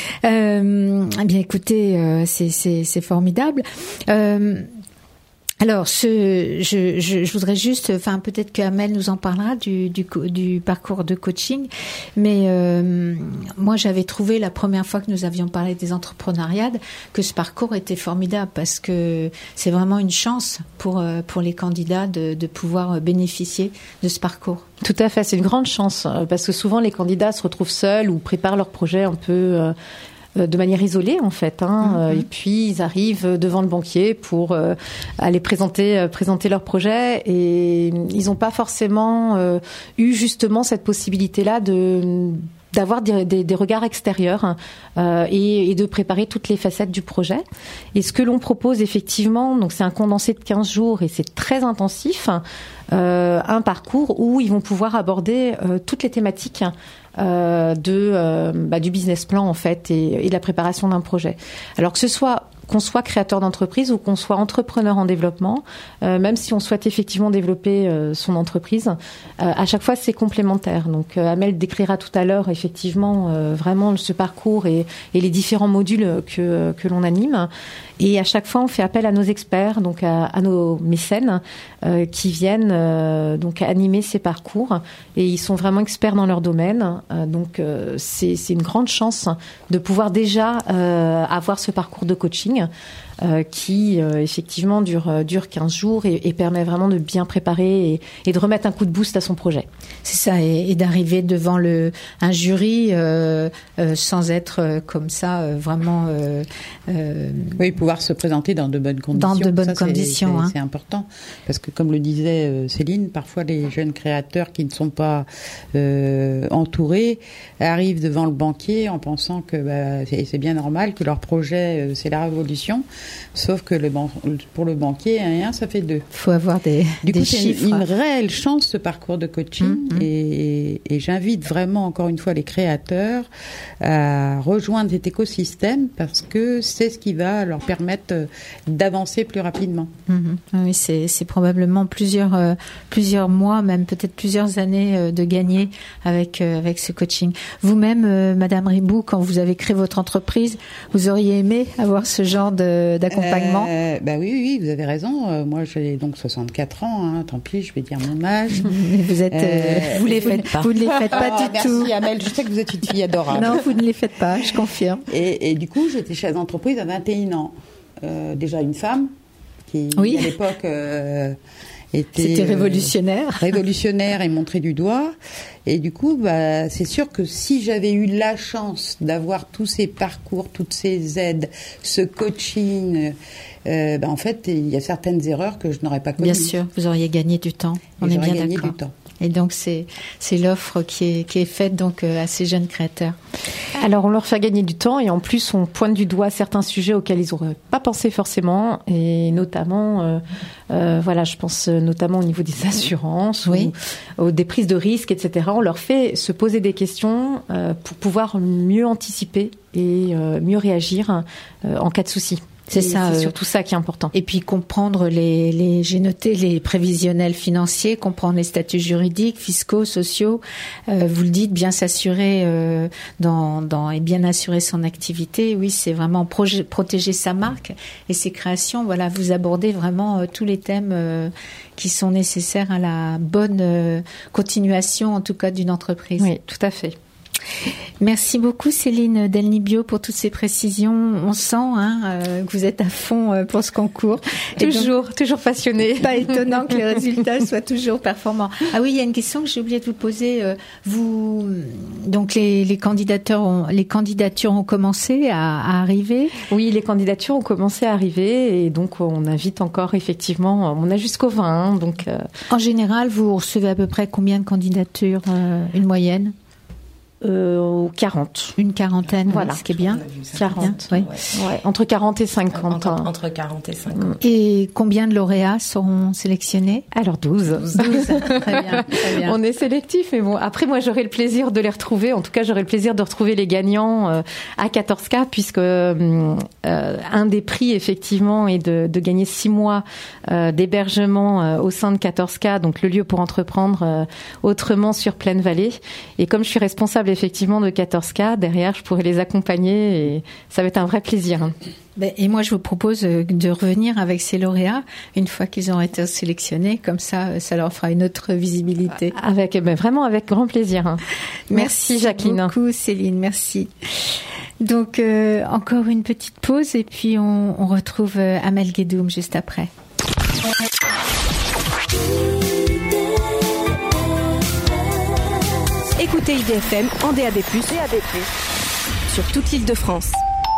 Euh, eh bien, écoutez, euh, c'est, c'est, c'est formidable. Euh, Alors, ce, je, je, je voudrais juste, enfin peut-être que Amel nous en parlera du, du, du parcours de coaching, mais euh, moi j'avais trouvé la première fois que nous avions parlé des entrepreneuriades que ce parcours était formidable parce que c'est vraiment une chance pour pour les candidats de, de pouvoir bénéficier de ce parcours. Tout à fait, c'est une grande chance parce que souvent les candidats se retrouvent seuls ou préparent leur projet un peu. Euh, de manière isolée en fait. Hein. Mm-hmm. Et puis ils arrivent devant le banquier pour euh, aller présenter euh, présenter leur projet et ils n'ont pas forcément euh, eu justement cette possibilité-là de d'avoir des, des, des regards extérieurs euh, et, et de préparer toutes les facettes du projet. Et ce que l'on propose effectivement, donc c'est un condensé de quinze jours et c'est très intensif, euh, un parcours où ils vont pouvoir aborder euh, toutes les thématiques euh, de euh, bah, du business plan en fait et, et de la préparation d'un projet. Alors que ce soit qu'on soit créateur d'entreprise ou qu'on soit entrepreneur en développement, euh, même si on souhaite effectivement développer euh, son entreprise, euh, à chaque fois c'est complémentaire. Donc euh, Amel décrira tout à l'heure effectivement euh, vraiment ce parcours et, et les différents modules que que l'on anime. Et à chaque fois, on fait appel à nos experts, donc à, à nos mécènes, euh, qui viennent euh, donc animer ces parcours. Et ils sont vraiment experts dans leur domaine. Euh, donc euh, c'est, c'est une grande chance de pouvoir déjà euh, avoir ce parcours de coaching euh, qui euh, effectivement dure dure quinze jours et, et permet vraiment de bien préparer et, et de remettre un coup de boost à son projet. C'est ça, et, et d'arriver devant le un jury euh, euh, sans être euh, comme ça euh, vraiment. Euh, euh, oui, pouvoir se présenter dans de bonnes conditions. Dans de bonnes ça, conditions, c'est, c'est, hein. c'est important parce que comme le disait euh, Céline, parfois les jeunes créateurs qui ne sont pas euh, entourés arrivent devant le banquier en pensant que bah, c'est, c'est bien normal que leur projet euh, c'est la révolution, sauf que le ban- pour le banquier un et un ça fait deux. Il faut avoir des, du des coup, chiffres. C'est une, une réelle chance ce parcours de coaching mmh, mmh. Et, et j'invite vraiment encore une fois les créateurs à rejoindre cet écosystème parce que c'est ce qui va leur permettre d'avancer plus rapidement. Mmh. Oui, c'est, c'est probablement plusieurs, euh, plusieurs mois, même peut-être plusieurs années euh, de gagner avec, euh, avec ce coaching. Vous-même, euh, Madame Ribou, quand vous avez créé votre entreprise, vous auriez aimé avoir ce genre de, d'accompagnement? euh, Bah oui, oui, vous avez raison. Euh, moi, j'ai donc soixante-quatre ans. Hein, tant pis, je vais dire mon âge. Mais vous êtes, euh, vous les faites pas. Vous ne les faites pas oh, du merci, tout. Merci Amel, je sais que vous êtes une fille adorable. Non, vous ne les faites pas, je confirme. Et, et du coup, j'étais chef d'entreprise à vingt et un ans. Euh, déjà une femme qui, oui. à l'époque, euh, était C'était révolutionnaire. Euh, révolutionnaire et montrée du doigt. Et du coup, bah, c'est sûr que si j'avais eu la chance d'avoir tous ces parcours, toutes ces aides, ce coaching, euh, bah, en fait, il y a certaines erreurs que je n'aurais pas commises. Bien sûr, vous auriez gagné du temps. On et est bien gagné d'accord. Du temps. Et donc c'est c'est l'offre qui est qui est faite donc à ces jeunes créateurs. Alors on leur fait gagner du temps et en plus on pointe du doigt certains sujets auxquels ils n'auraient pas pensé forcément et notamment euh, euh, voilà je pense notamment au niveau des assurances oui. ou, ou des prises de risques et cetera. On leur fait se poser des questions euh, pour pouvoir mieux anticiper et euh, mieux réagir euh, en cas de souci. C'est et ça, c'est euh, surtout ça qui est important. Et puis comprendre les, les, j'ai noté les prévisionnels financiers, comprendre les statuts juridiques, fiscaux, sociaux. Euh, vous le dites, bien s'assurer euh, dans, dans et bien assurer son activité. Oui, c'est vraiment proje- protéger sa marque et ses créations. Voilà, vous abordez vraiment euh, tous les thèmes euh, qui sont nécessaires à la bonne euh, continuation, en tout cas, d'une entreprise. Oui, tout à fait. Merci beaucoup Céline Delnibio pour toutes ces précisions. On sent hein, euh, que vous êtes à fond euh, pour ce concours. Toujours, donc, toujours passionnée. Pas étonnant que les résultats soient toujours performants. Ah oui, il y a une question que j'ai oublié de vous poser. Euh, vous, donc les, les candidatures, ont, les candidatures ont commencé à, à arriver. Oui, les candidatures ont commencé à arriver et donc on invite encore effectivement. On a jusqu'au vingt. Hein, donc. Euh... En général, vous recevez à peu près combien de candidatures, euh, une moyenne? Euh, quarante. Une quarantaine, voilà. Ce qui est bien. quarante, oui. Ouais. Ouais, entre quarante et cinquante. Entre, hein. entre quarante et cinquante. Et combien de lauréats seront sélectionnés? Alors douze. douze. Très bien, très bien. On est sélectif, mais bon, après moi j'aurai le plaisir de les retrouver. En tout cas, j'aurai le plaisir de retrouver les gagnants euh, à quatorze K, puisque euh, un des prix effectivement est de, de gagner six mois euh, d'hébergement euh, au sein de quatorze K, donc le lieu pour entreprendre euh, autrement sur Plaine Vallée. Et comme je suis responsable effectivement de quatorze K, derrière je pourrai les accompagner et ça va être un vrai plaisir. Et moi je vous propose de revenir avec ces lauréats une fois qu'ils ont été sélectionnés, comme ça ça leur fera une autre visibilité. Avec, ben vraiment avec grand plaisir. Merci, merci Jacqueline. Merci beaucoup Céline, merci. Donc euh, encore une petite pause et puis on, on retrouve Amel Guédoum juste après. Écoutez I D F M en D A B plus, D A B plus, sur toute l'Île-de-France.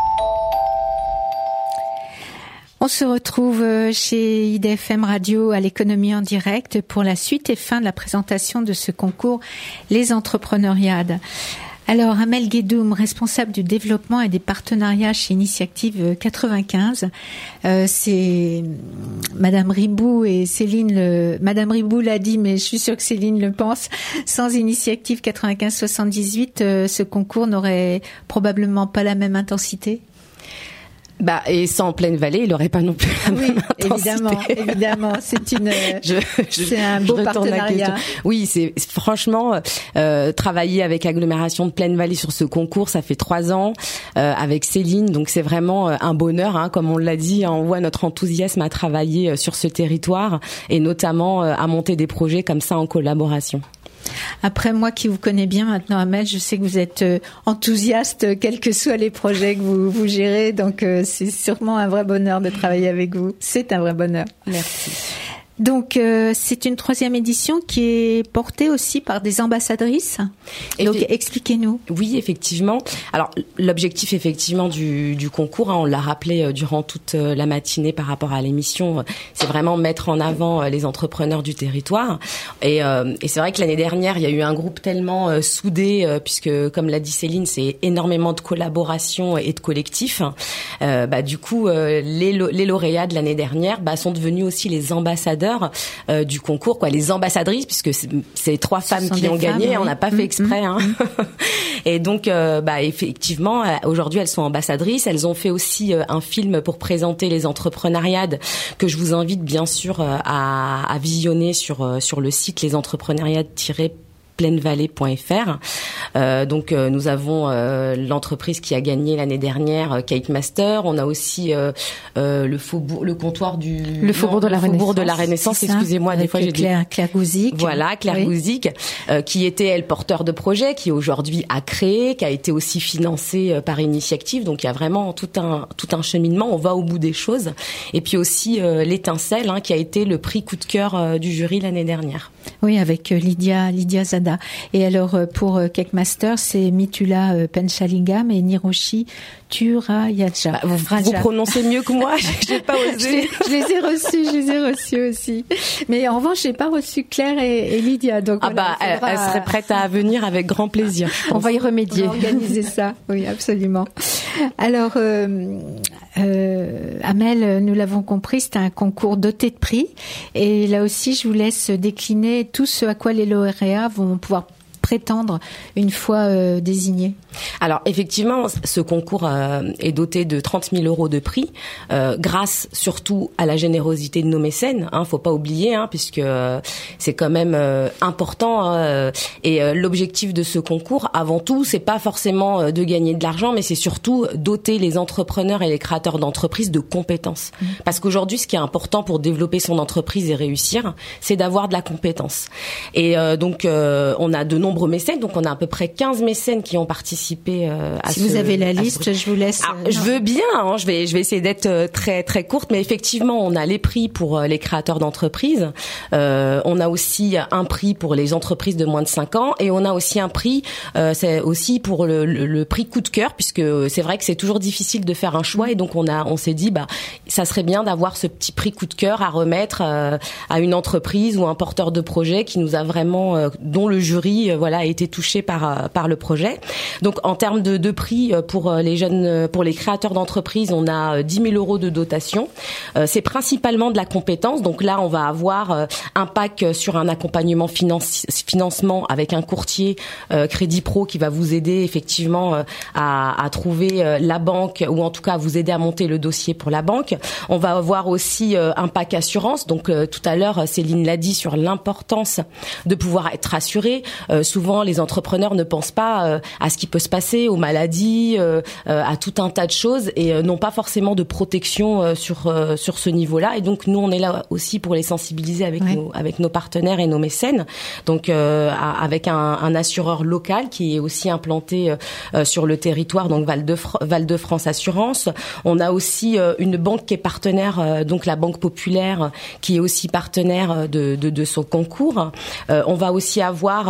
On se retrouve chez I D F M Radio à l'économie en direct pour la suite et fin de la présentation de ce concours Les Entrepreneuriades. Alors, Amel Guédoum, responsable du développement et des partenariats chez Initiative quatre-vingt-quinze, euh, c'est Madame Ribou et Céline. Le, Madame Ribou l'a dit, mais je suis sûre que Céline le pense. Sans Initiative quatre-vingt-quinze soixante-dix-huit, euh, ce concours n'aurait probablement pas la même intensité. Bah, et sans Pleine Vallée, il n'aurait pas non plus la oui, même intensité. évidemment, évidemment. C'est une, je, je, c'est un beau partenariat. Oui, c'est, franchement, euh, travailler avec Agglomération de Pleine Vallée sur ce concours, ça fait trois ans, euh, avec Céline. Donc, c'est vraiment un bonheur, hein, comme on l'a dit. On voit notre enthousiasme à travailler sur ce territoire et notamment à monter des projets comme ça en collaboration. Après, moi qui vous connais bien maintenant, Amel, je sais que vous êtes enthousiaste, quels que soient les projets que vous, vous gérez. Donc, c'est sûrement un vrai bonheur de travailler avec vous. C'est un vrai bonheur. Merci. Donc, euh, c'est une troisième édition qui est portée aussi par des ambassadrices. Et donc, expliquez-nous. Oui, effectivement. Alors, l'objectif, effectivement, du, du concours, hein, on l'a rappelé euh, durant toute euh, la matinée par rapport à l'émission, euh, c'est vraiment mettre en avant euh, les entrepreneurs du territoire. Et, euh, et c'est vrai que l'année dernière, il y a eu un groupe tellement euh, soudé, euh, puisque, comme l'a dit Céline, c'est énormément de collaboration et de collectifs. Euh, bah, du coup, euh, les, les lauréats de l'année dernière bah, sont devenus aussi les ambassadeurs Euh, du concours, quoi, les ambassadrices, puisque c'est, c'est trois femmes qui ont gagné, oui. On n'a pas fait exprès. Hein. Et donc, euh, bah, effectivement, aujourd'hui, elles sont ambassadrices. Elles ont fait aussi euh, un film pour présenter les entrepreneuriades que je vous invite bien sûr euh, à, à visionner sur euh, sur le site lesentreprenariades tiret plainevallée point f r. Euh, donc euh, nous avons euh, l'entreprise qui a gagné l'année dernière, euh, Cake Master. On a aussi euh, euh, le faubourg, le comptoir du le faubourg de la le faubourg Renaissance. de la Renaissance. Excusez-moi, des fois j'ai dit Claire, Claire Gouzic. Voilà, Claire oui. Gouzic, euh, qui était elle porteur de projet, qui aujourd'hui a créé, qui a été aussi financé euh, par Initiative. Donc il y a vraiment tout un tout un cheminement. On va au bout des choses. Et puis aussi euh, l'étincelle, hein, qui a été le prix coup de cœur euh, du jury l'année dernière. Oui, avec euh, Lydia Lydia Zada. Et alors euh, pour euh, Cake Master, c'est Mitula euh, Penchalingam et Niroshi Turayaja. Bah, vous, vous prononcez mieux que moi. J'ai pas osé. je, les, je les ai reçus, je les ai reçus aussi. Mais en revanche, j'ai pas reçu Claire et, et Lydia. Donc ah voilà, bah, elle, elle serait prête à venir avec grand plaisir. On va y remédier. On va organiser ça. Oui, absolument. Alors, euh, euh, Amel, nous l'avons compris, c'est un concours doté de prix. Et là aussi, je vous laisse décliner tout ce à quoi les lauréats vont pouvoir prétendre une fois euh, désignés. Alors effectivement, ce concours euh, est doté de trente mille euros de prix, euh, grâce surtout à la générosité de nos mécènes. Hein, faut pas oublier, hein, puisque euh, c'est quand même euh, important. Hein, et euh, l'objectif de ce concours, avant tout, c'est pas forcément euh, de gagner de l'argent, mais c'est surtout doter les entrepreneurs et les créateurs d'entreprises de compétences. Mmh. Parce qu'aujourd'hui, ce qui est important pour développer son entreprise et réussir, c'est d'avoir de la compétence. Et euh, donc, euh, on a de nombreux mécènes, donc on a à peu près quinze mécènes qui ont participé euh, à si ce... Si vous avez la ce... liste, je vous laisse... Alors, je veux bien, hein, je vais je vais essayer d'être euh, très très courte, mais effectivement, on a les prix pour euh, les créateurs d'entreprises, euh, on a aussi un prix pour les entreprises de moins de cinq ans, et on a aussi un prix, euh, c'est aussi pour le, le, le prix coup de cœur, puisque c'est vrai que c'est toujours difficile de faire un choix, et donc on a on s'est dit, bah, ça serait bien d'avoir ce petit prix coup de cœur à remettre euh, à une entreprise ou un porteur de projet qui nous a vraiment, euh, dont le jury, euh, voilà, a été touché par par le projet. Donc en termes de, de prix pour les jeunes, pour les créateurs d'entreprises, on a dix mille euros de dotation. Euh, c'est principalement de la compétence. Donc là, on va avoir un pack sur un accompagnement finance, financement avec un courtier euh, Crédit Pro qui va vous aider effectivement euh, à, à trouver euh, la banque, ou en tout cas à vous aider à monter le dossier pour la banque. On va avoir aussi euh, un pack assurance. Donc euh, tout à l'heure, Céline l'a dit sur l'importance de pouvoir être assuré. Euh, souvent, les entrepreneurs ne pensent pas euh, à ce qui peut se passer, aux maladies, euh, euh, à tout un tas de choses, et euh, n'ont pas forcément de protection euh, sur euh, sur ce niveau-là. Et donc nous, on est là aussi pour les sensibiliser avec ouais. nos avec nos partenaires et nos mécènes. Donc euh, à, avec un, un assureur local qui est aussi implanté euh, sur le territoire, donc Val de Fr- Val de France Assurance. On a aussi euh, une banque qui est partenaire, euh, donc la Banque Populaire, qui est aussi partenaire de de, de son concours. Euh, on va aussi avoir euh, la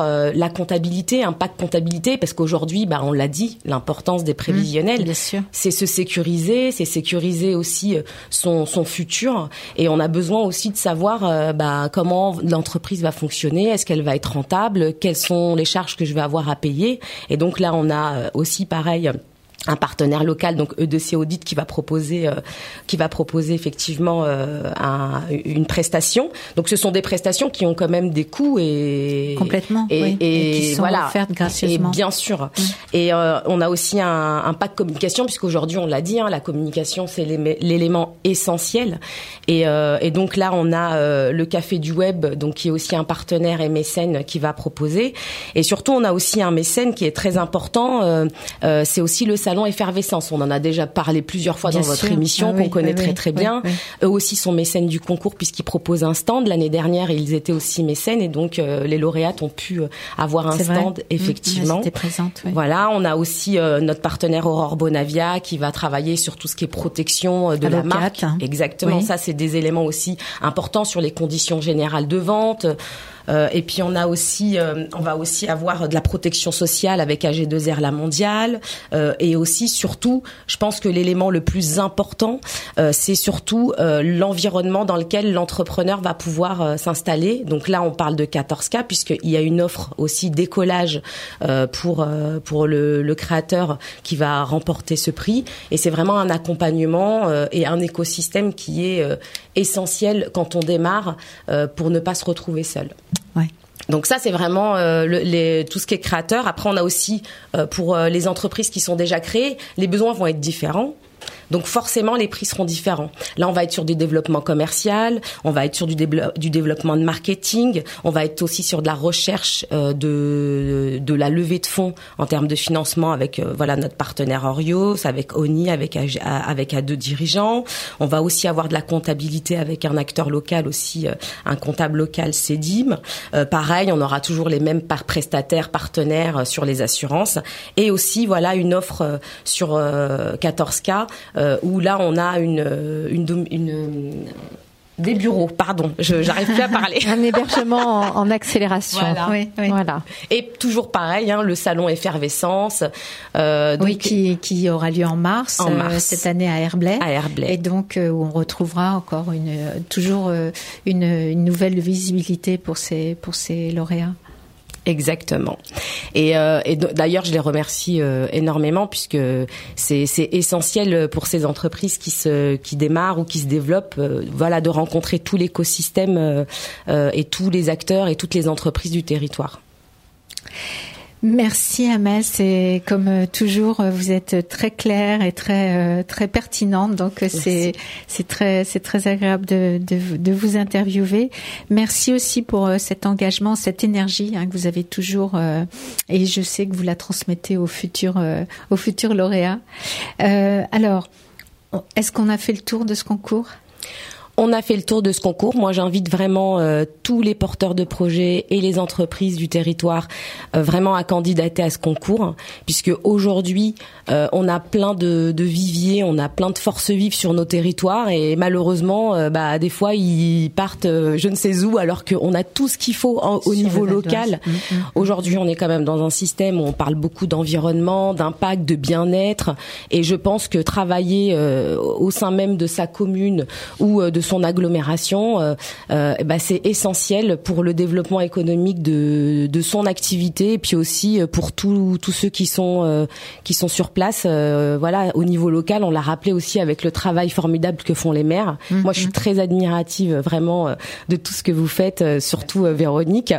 comptabilité, impact comptabilité, parce qu'aujourd'hui, bah, on l'a dit, l'importance des prévisionnels, mmh, c'est se sécuriser, c'est sécuriser aussi son, son futur, et on a besoin aussi de savoir euh, bah, comment l'entreprise va fonctionner, est-ce qu'elle va être rentable, quelles sont les charges que je vais avoir à payer, et donc là, on a aussi pareil un partenaire local, donc E deux C Audit, qui va proposer, euh, qui va proposer effectivement euh, un, une prestation. Donc, ce sont des prestations qui ont quand même des coûts et complètement, et, oui. et, et qui sont voilà, offertes gracieusement. Et bien sûr. Mmh. Et euh, on a aussi un, un pack communication, puisqu'aujourd'hui on l'a dit, hein, la communication c'est l'élément essentiel. Et, euh, et donc là, on a euh, le Café du Web, donc qui est aussi un partenaire et mécène qui va proposer. Et surtout, on a aussi un mécène qui est très important. Euh, euh, c'est aussi le salon Effervescence. On en a déjà parlé plusieurs fois bien dans sûr. Votre émission, ah, qu'on oui, connaît oui, très très oui, bien. Oui, oui. Eux aussi sont mécènes du concours puisqu'ils proposent un stand. L'année dernière, ils étaient aussi mécènes et donc euh, les lauréates ont pu euh, avoir un c'est stand vrai. effectivement. Mmh, présente, oui. Voilà, on a aussi euh, notre partenaire Aurore Bonavia qui va travailler sur tout ce qui est protection euh, de Avocate, la marque. Hein. Exactement, oui. ça c'est des éléments aussi importants sur les conditions générales de vente. Euh, et puis on a aussi, euh, on va aussi avoir de la protection sociale avec A G deux R La Mondiale, euh, et aussi surtout, je pense que l'élément le plus important, euh, c'est surtout euh, l'environnement dans lequel l'entrepreneur va pouvoir euh, s'installer. Donc là, on parle de quatorze K puisqu'il y a une offre aussi d'écolage euh, pour euh, pour le, le créateur qui va remporter ce prix. Et c'est vraiment un accompagnement euh, et un écosystème qui est euh, essentiel quand on démarre euh, pour ne pas se retrouver seul. Ouais. Donc ça, c'est vraiment euh, le, les, tout ce qui est créateur. Après, on a aussi, euh, pour euh, les entreprises qui sont déjà créées, les besoins vont être différents. Donc forcément, les prix seront différents. Là, on va être sur du développement commercial, on va être sur du, déblo- du développement de marketing, on va être aussi sur de la recherche euh, de, de la levée de fonds en termes de financement avec euh, voilà notre partenaire Orios, avec Oni, avec avec A deux dirigeants. On va aussi avoir de la comptabilité avec un acteur local aussi, euh, un comptable local Cedim. Euh, pareil, on aura toujours les mêmes par prestataires, partenaires euh, sur les assurances, et aussi voilà une offre euh, sur euh, quatorze K. Euh, où là on a une, une, une, une des bureaux, pardon, je j'arrive plus à parler. Un hébergement en, en accélération. Voilà. Oui, oui. Voilà. Et toujours pareil, hein, le salon Effervescence. Euh, donc, oui, qui, qui aura lieu en mars, en mars. Euh, cette année à Herblay. À Herblay. Et donc euh, où on retrouvera encore une toujours euh, une, une nouvelle visibilité pour ces pour ces lauréats. Exactement. Et, euh, et d'ailleurs, je les remercie euh, énormément puisque c'est, c'est essentiel pour ces entreprises qui se, qui démarrent ou qui se développent, euh, voilà, de rencontrer tout l'écosystème euh, euh, et tous les acteurs et toutes les entreprises du territoire. Merci Amel, c'est comme toujours, vous êtes très claire et très très pertinente, donc Merci. c'est c'est très c'est très agréable de, de de vous interviewer. Merci aussi pour cet engagement, cette énergie hein, que vous avez toujours, euh, et je sais que vous la transmettez aux futurs euh, aux futurs lauréats. Euh, alors, est-ce qu'on a fait le tour de ce concours ? On a fait le tour de ce concours. Moi, j'invite vraiment euh, tous les porteurs de projets et les entreprises du territoire euh, vraiment à candidater à ce concours, puisque aujourd'hui, euh, on a plein de, de viviers, on a plein de forces vives sur nos territoires, et malheureusement, euh, bah des fois, ils partent euh, je ne sais où, alors qu'on a tout ce qu'il faut en, au niveau local. Mmh, mmh. Aujourd'hui, on est quand même dans un système où on parle beaucoup d'environnement, d'impact, de bien-être, et je pense que travailler euh, au sein même de sa commune ou euh, de son agglomération, euh, euh, bah c'est essentiel pour le développement économique de de son activité, et puis aussi pour tous tous ceux qui sont euh, qui sont sur place. Euh, voilà, au niveau local, on l'a rappelé aussi avec le travail formidable que font les maires. Mmh, Moi, je suis mmh. très admirative vraiment euh, de tout ce que vous faites, euh, surtout euh, Véronique.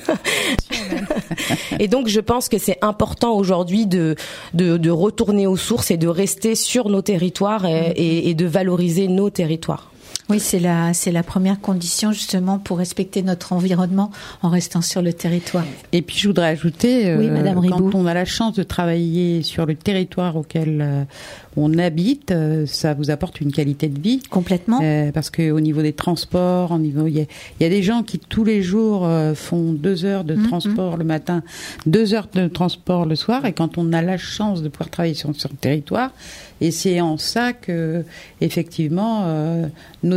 Et donc, je pense que c'est important aujourd'hui de, de de retourner aux sources et de rester sur nos territoires et, mmh. et, et de valoriser nos territoires. Oui, c'est la, c'est la première condition justement pour respecter notre environnement en restant sur le territoire. Et puis je voudrais ajouter, euh, oui, Madame Ribou. Quand on a la chance de travailler sur le territoire auquel euh, on habite, euh, ça vous apporte une qualité de vie. Complètement. Euh, parce que au niveau des transports, au niveau, il y a, il y a des gens qui tous les jours euh, font deux heures de mmh, transport mmh. le matin, deux heures de transport le soir, et quand on a la chance de pouvoir travailler sur, sur le territoire, et c'est en ça que effectivement euh, nos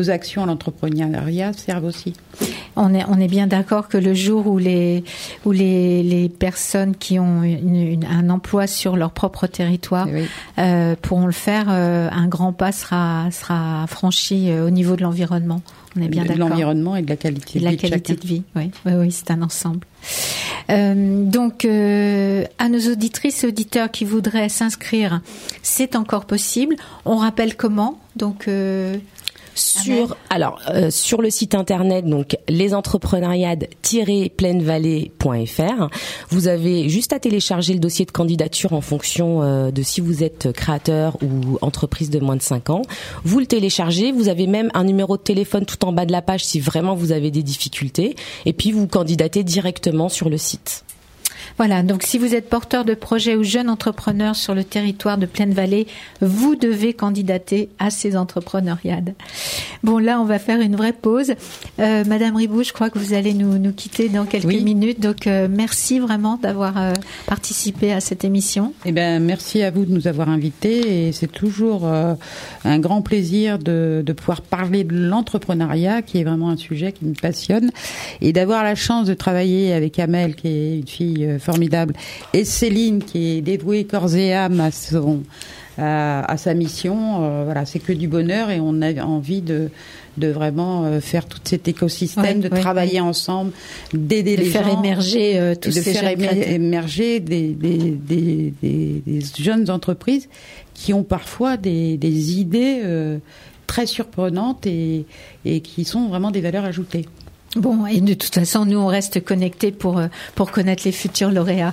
nos actions à l'entrepreneuriat servent aussi. On est, on est bien d'accord que le jour où les, où les, les personnes qui ont une, une, un emploi sur leur propre territoire oui. euh, pourront le faire, euh, un grand pas sera, sera franchi euh, au niveau de l'environnement. On est bien de d'accord. De l'environnement et de la qualité de, de vie. La qualité de, de vie, oui, oui, oui, c'est un ensemble. Euh, donc, euh, à nos auditrices et auditeurs qui voudraient s'inscrire, c'est encore possible. On rappelle comment, donc. Euh, Sur alors euh, sur le site internet donc lesentreprenariades tiret plaine vallée point f r, vous avez juste à télécharger le dossier de candidature en fonction euh, de si vous êtes créateur ou entreprise de moins de cinq ans. Vous le téléchargez, vous avez même un numéro de téléphone tout en bas de la page si vraiment vous avez des difficultés, et puis vous candidatez directement sur le site. Voilà, donc si vous êtes porteur de projet ou jeune entrepreneur sur le territoire de Plaine-Vallée, vous devez candidater à ces entrepreneuriades. Bon, là, on va faire une vraie pause. Euh, Madame Ribou, je crois que vous allez nous, nous quitter dans quelques oui. minutes. Donc, euh, merci vraiment d'avoir euh, participé à cette émission. Eh ben, merci à vous de nous avoir invités. Et c'est toujours euh, un grand plaisir de, de pouvoir parler de l'entrepreneuriat, qui est vraiment un sujet qui me passionne. Et d'avoir la chance de travailler avec Amel, qui est une fille formidable, et Céline qui est dévouée corps et âme à son à, à sa mission. Euh, voilà, c'est que du bonheur et on a envie de de vraiment euh, faire tout cet écosystème, ouais, de ouais, travailler ouais. ensemble, d'aider de les faire gens, émerger euh, tous de ces faire jeunes émer- émerger des des, des des des jeunes entreprises qui ont parfois des des idées euh, très surprenantes et et qui sont vraiment des valeurs ajoutées. Bon, et de toute façon, nous, on reste connectés pour, pour connaître les futurs lauréats.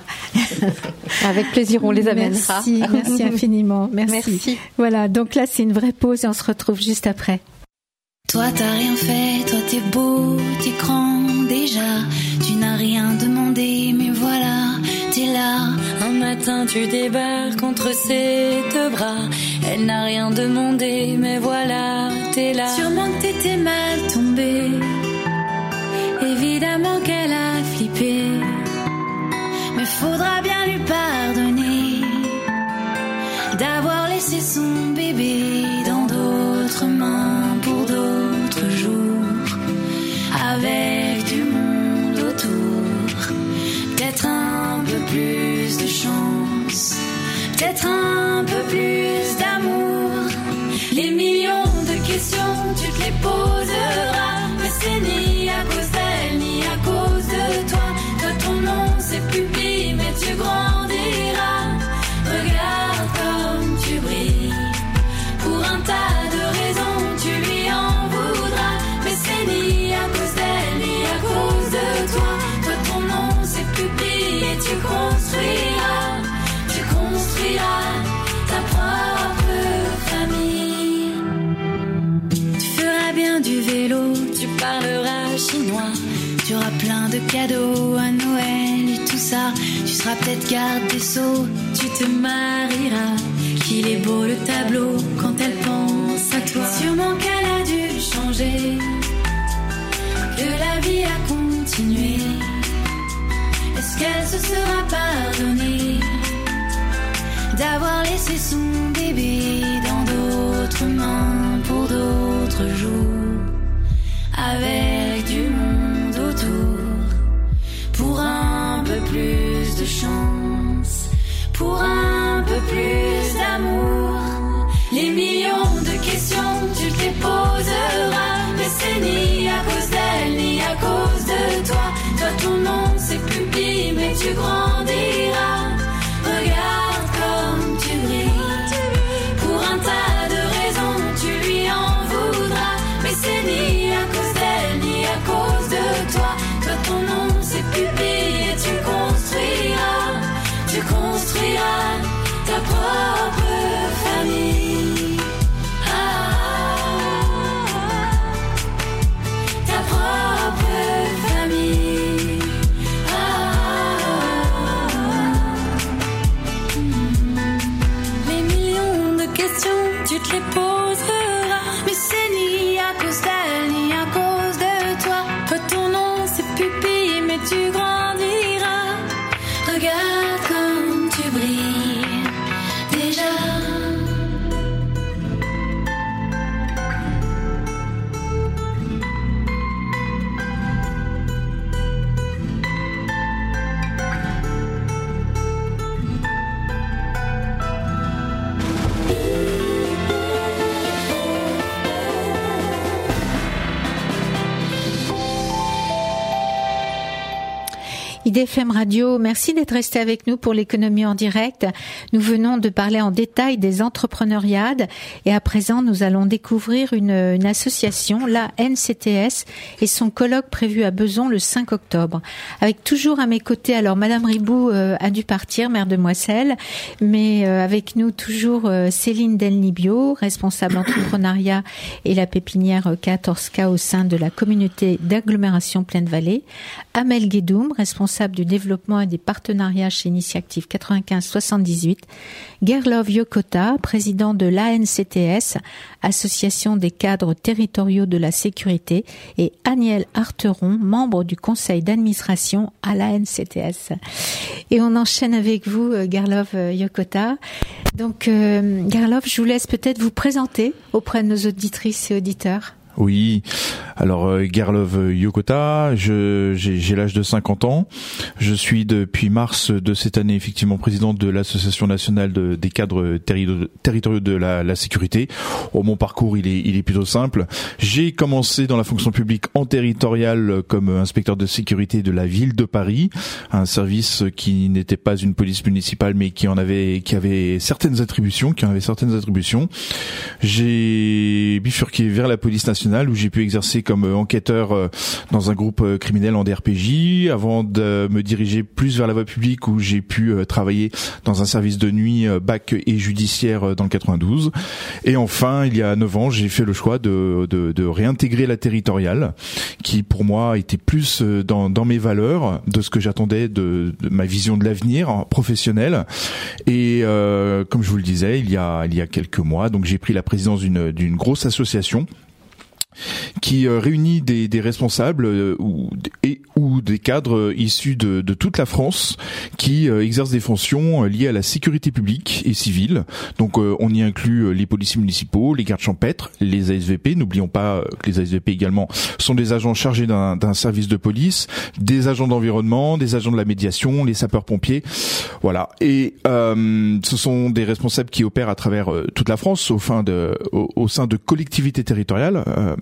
Avec plaisir, on les amènera. Merci, merci infiniment. Merci. Merci. Voilà, donc là, c'est une vraie pause et on se retrouve juste après. Toi, t'as rien fait, toi, t'es beau, t'es grand déjà. Tu n'as rien demandé, mais voilà, t'es là. Un matin, tu débarques contre ses deux bras. Elle n'a rien demandé, mais voilà, t'es là. Sûrement que t'étais mal tombée. Évidemment qu'elle a flippé, mais faudra bien lui pardonner d'avoir laissé son bébé dans d'autres mains pour d'autres jours, avec du monde autour. Peut-être un peu plus de chance, peut-être un peu plus d'amour. Les millions de questions, tu te les poseras, mais c'est ni à cause d'elle, ni à cause de toi. Toi, ton nom, c'est pupille, mais tu grandiras. Regarde comme tu brilles. Pour un tas de raisons, tu lui en voudras, mais c'est ni à cause d'elle, ni à cause de toi. Toi, ton nom, c'est pupille, et tu construiras, tu construiras ta propre famille. Bien du vélo, tu parleras chinois, tu auras plein de cadeaux à Noël et tout ça. Tu seras peut-être garde des sceaux, tu te marieras. Qu'il est beau le tableau quand elle pense à toi. Sûrement qu'elle a dû changer, que la vie a continué. Est-ce qu'elle se sera pardonnée d'avoir laissé son bébé dans d'autres mains pour d'autres jours, avec du monde autour, pour un peu plus de chance, pour un peu plus d'amour. Les millions de questions, tu te les poseras, mais c'est ni à cause d'elle, ni à cause de toi. Toi, ton nom, c'est pupille, mais tu grandiras. Regarde comme tu brilles. Pour un tas de raisons, tu lui en voudras, mais c'est ni à cause d'elle, ni à cause de toi. Toi, ton nom, c'est pupille, et tu construiras, tu construiras ta propre famille. Ah, ta propre famille. Ah, les millions de questions, tu te les poseras, mais c'est ni à cause d'elle, ni à cause de toi. Toi, ton nom, c'est pupille, mais tu grandiras. Regarde comme tu brilles. I D F M Radio, merci d'être resté avec nous pour l'économie en direct. Nous venons de parler en détail des entrepreneuriades et à présent nous allons découvrir une, une association, la N C T S, et son colloque prévu à Bezons le cinq octobre. Avec toujours à mes côtés, alors Madame Ribou euh, a dû partir, maire de Moisselles, mais euh, avec nous toujours euh, Céline Delnibio, responsable entrepreneuriat et la pépinière quatorze K au sein de la communauté d'agglomération Plaine-Vallée, Amel Guédoum, responsable du développement et des partenariats chez Initiative quatre-vingt-quinze soixante-dix-huit, Gerlov Yokota, président de l'A N C T S, Association des cadres territoriaux de la sécurité, et Aniel Arteron, membre du conseil d'administration à l'A N C T S. Et on enchaîne avec vous, Gerlov Yokota. Donc, euh, Gerlov, je vous laisse peut-être vous présenter auprès de nos auditrices et auditeurs. Oui, alors euh, Gerlov Yokota, je, j'ai, j'ai l'âge de cinquante ans. Je suis depuis mars de cette année effectivement président de l'Association nationale de, des cadres terri- territoriaux de la, la sécurité. Oh, mon parcours, il est, il est plutôt simple. J'ai commencé dans la fonction publique en territorial comme inspecteur de sécurité de la ville de Paris, un service qui n'était pas une police municipale mais qui en avait, qui avait certaines attributions, qui en avait certaines attributions. J'ai bifurqué vers la police nationale où j'ai pu exercer comme enquêteur dans un groupe criminel en D R P J avant de me diriger plus vers la voie publique où j'ai pu travailler dans un service de nuit B A C et judiciaire dans le quatre-vingt-douze. Et enfin, il y a neuf ans, j'ai fait le choix de, de, de réintégrer la territoriale qui pour moi était plus dans, dans mes valeurs, de ce que j'attendais de, de ma vision de l'avenir professionnel. Et euh, comme je vous le disais, il y a, il y a quelques mois, donc j'ai pris la présidence d'une, d'une grosse association qui euh, réunit des, des responsables euh, ou, et ou des cadres euh, issus de, de toute la France qui euh, exercent des fonctions euh, liées à la sécurité publique et civile. Donc euh, on y inclut euh, les policiers municipaux, les gardes champêtres, les A S V P. N'oublions pas euh, que les A S V P également sont des agents chargés d'un, d'un service de police, des agents d'environnement, des agents de la médiation, les sapeurs-pompiers. Voilà. Et euh, ce sont des responsables qui opèrent à travers euh, toute la France au, fin de, au, au sein de collectivités territoriales. Euh,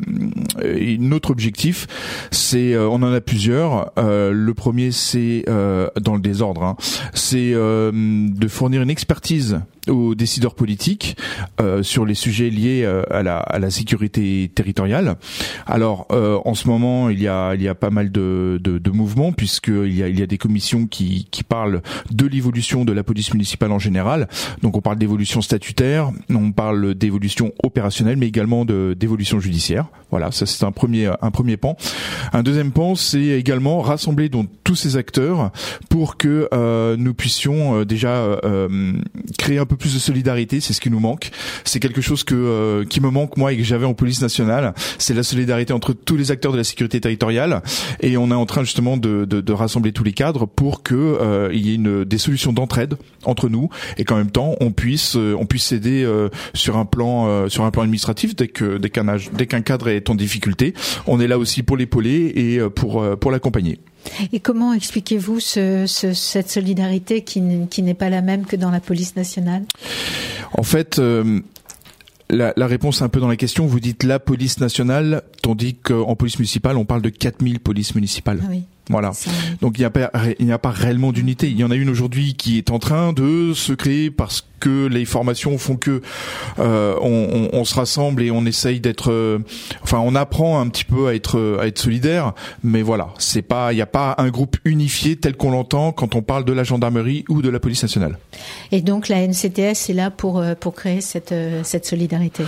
Et notre objectif, c'est, euh, on en a plusieurs. Euh, le premier, c'est euh, dans le désordre, hein, c'est euh, de fournir une expertise aux décideurs politiques euh, sur les sujets liés euh, à la à la sécurité territoriale. Alors euh, en ce moment, il y a il y a pas mal de de, de mouvements puisque il y a il y a des commissions qui qui parlent de l'évolution de la police municipale en général. Donc on parle d'évolution statutaire, on parle d'évolution opérationnelle, mais également de d'évolution judiciaire. Voilà, ça c'est un premier un premier pan. Un deuxième pan, c'est également rassembler donc tous ces acteurs pour que euh, nous puissions euh, déjà euh, créer un peu plus de solidarité. C'est ce qui nous manque. C'est quelque chose que euh, qui me manque moi et que j'avais en police nationale. C'est la solidarité entre tous les acteurs de la sécurité territoriale. Et on est en train justement de, de, de rassembler tous les cadres pour que euh, il y ait une, des solutions d'entraide entre nous et qu'en même temps on puisse euh, on puisse s'aider euh, sur un plan euh, sur un plan administratif dès que dès qu'un âge, dès qu'un cadre est en difficulté. On est là aussi pour l'épauler et pour euh, pour l'accompagner. Et comment expliquez-vous ce, ce, cette solidarité qui, qui n'est pas la même que dans la police nationale ? En fait, euh, la, la réponse est un peu dans la question. Vous dites la police nationale, tandis qu'en police municipale, on parle de quatre mille polices municipales. Ah oui. Voilà. Ça... Donc il n'y a pas il n'y a pas réellement d'unité. Il y en a une aujourd'hui qui est en train de se créer parce que les formations font que euh, on, on, on se rassemble et on essaye d'être euh, enfin on apprend un petit peu à être à être solidaire, mais voilà, c'est pas il n'y a pas un groupe unifié tel qu'on l'entend quand on parle de la gendarmerie ou de la police nationale. Et donc la N C T S est là pour pour créer cette cette solidarité.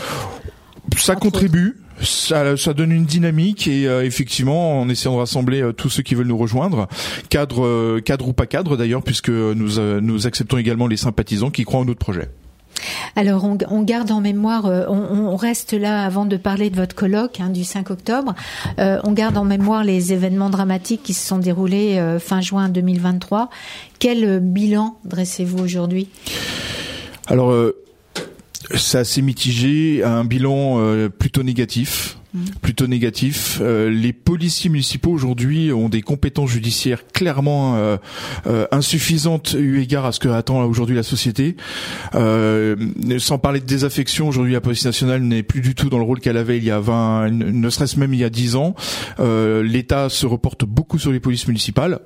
Ça contribue. Ça, ça donne une dynamique et euh, effectivement, en essayant de rassembler euh, tous ceux qui veulent nous rejoindre, cadre, euh, cadre ou pas cadre d'ailleurs, puisque nous euh, nous acceptons également les sympathisants qui croient en notre projet. Alors on, on garde en mémoire, euh, on, on reste là avant de parler de votre colloque hein, du cinq octobre. Euh, on garde en mémoire les événements dramatiques qui se sont déroulés euh, fin juin deux mille vingt-trois. Quel euh, bilan dressez-vous aujourd'hui ? Alors. Euh, C'est assez mitigé, un bilan euh, plutôt négatif. Mmh. Plutôt négatif. Euh, les policiers municipaux aujourd'hui ont des compétences judiciaires clairement euh, euh, insuffisantes eu égard à ce que attend aujourd'hui la société. Euh, sans parler de désaffection, aujourd'hui la police nationale n'est plus du tout dans le rôle qu'elle avait il y a vingt, ne serait-ce même il y a dix ans. Euh, L'État se reporte beaucoup sur les polices municipales.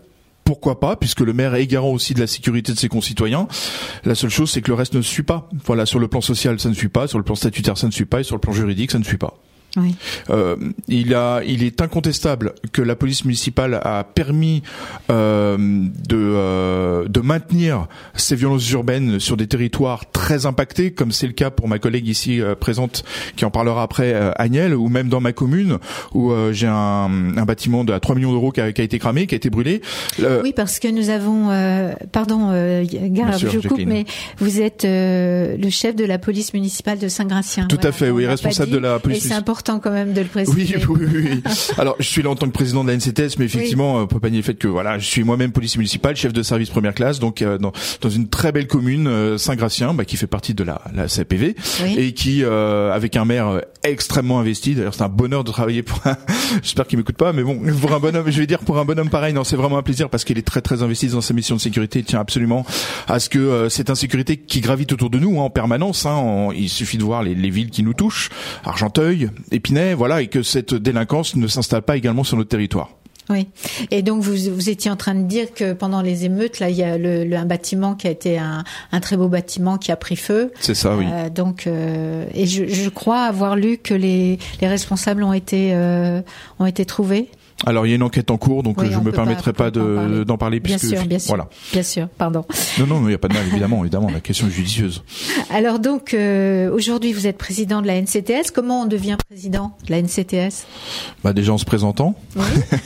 pourquoi pas, puisque le maire est garant aussi de la sécurité de ses concitoyens. La seule chose, c'est que le reste ne suit pas. Voilà, sur le plan social, ça ne suit pas, sur le plan statutaire, ça ne suit pas, et sur le plan juridique, ça ne suit pas. Oui. Euh, il a, il est incontestable que la police municipale a permis euh, de euh, de maintenir ces violences urbaines sur des territoires très impactés, comme c'est le cas pour ma collègue ici euh, présente, qui en parlera après, euh, Agnelle, ou même dans ma commune où euh, j'ai un, un bâtiment de à trois millions d'euros qui a, qui a été cramé, qui a été brûlé. Euh, oui, parce que nous avons, euh, pardon, euh, Gare, je coupe, mais vous êtes euh, le chef de la police municipale de Saint-Gratien. Tout voilà, à fait, oui, responsable de la police. Et c'est important quand même de le préciser. Oui, oui, oui, oui. Alors, je suis là en tant que président de la N C T S, mais effectivement, oui. on peut pas nier le fait que voilà, je suis moi-même policier municipal, chef de service première classe, donc euh, dans, dans une très belle commune, euh, Saint-Gratien, bah, qui fait partie de la, la C A P V, oui. et qui, euh, avec un maire euh, extrêmement investi. D'ailleurs, c'est un bonheur de travailler pour un. J'espère qu'il m'écoute pas, mais bon, pour un bonhomme, je vais dire pour un bonhomme pareil, non, c'est vraiment un plaisir parce qu'il est très très investi dans sa mission de sécurité. Il tient absolument à ce que euh, cette insécurité qui gravite autour de nous hein, en permanence. Hein, en, il suffit de voir les, les villes qui nous touchent, Argenteuil, Épinay, voilà, et que cette délinquance ne s'installe pas également sur notre territoire. Oui. Et donc vous vous étiez en train de dire que pendant les émeutes, là, il y a le, le un bâtiment qui a été un, un très beau bâtiment qui a pris feu. C'est ça, oui. Euh, donc euh, et je, je crois avoir lu que les les responsables ont été euh, ont été trouvés. Alors il y a une enquête en cours, donc oui, je me permettrai pas, pas de, parler. d'en parler bien puisque sûr, bien sûr, voilà. Bien sûr, pardon. Non non, il n'y a pas de mal évidemment, évidemment, la question est judicieuse. Alors donc euh, aujourd'hui vous êtes président de la N C T S. Comment on devient président de la N C T S? Bah déjà en se présentant. Oui.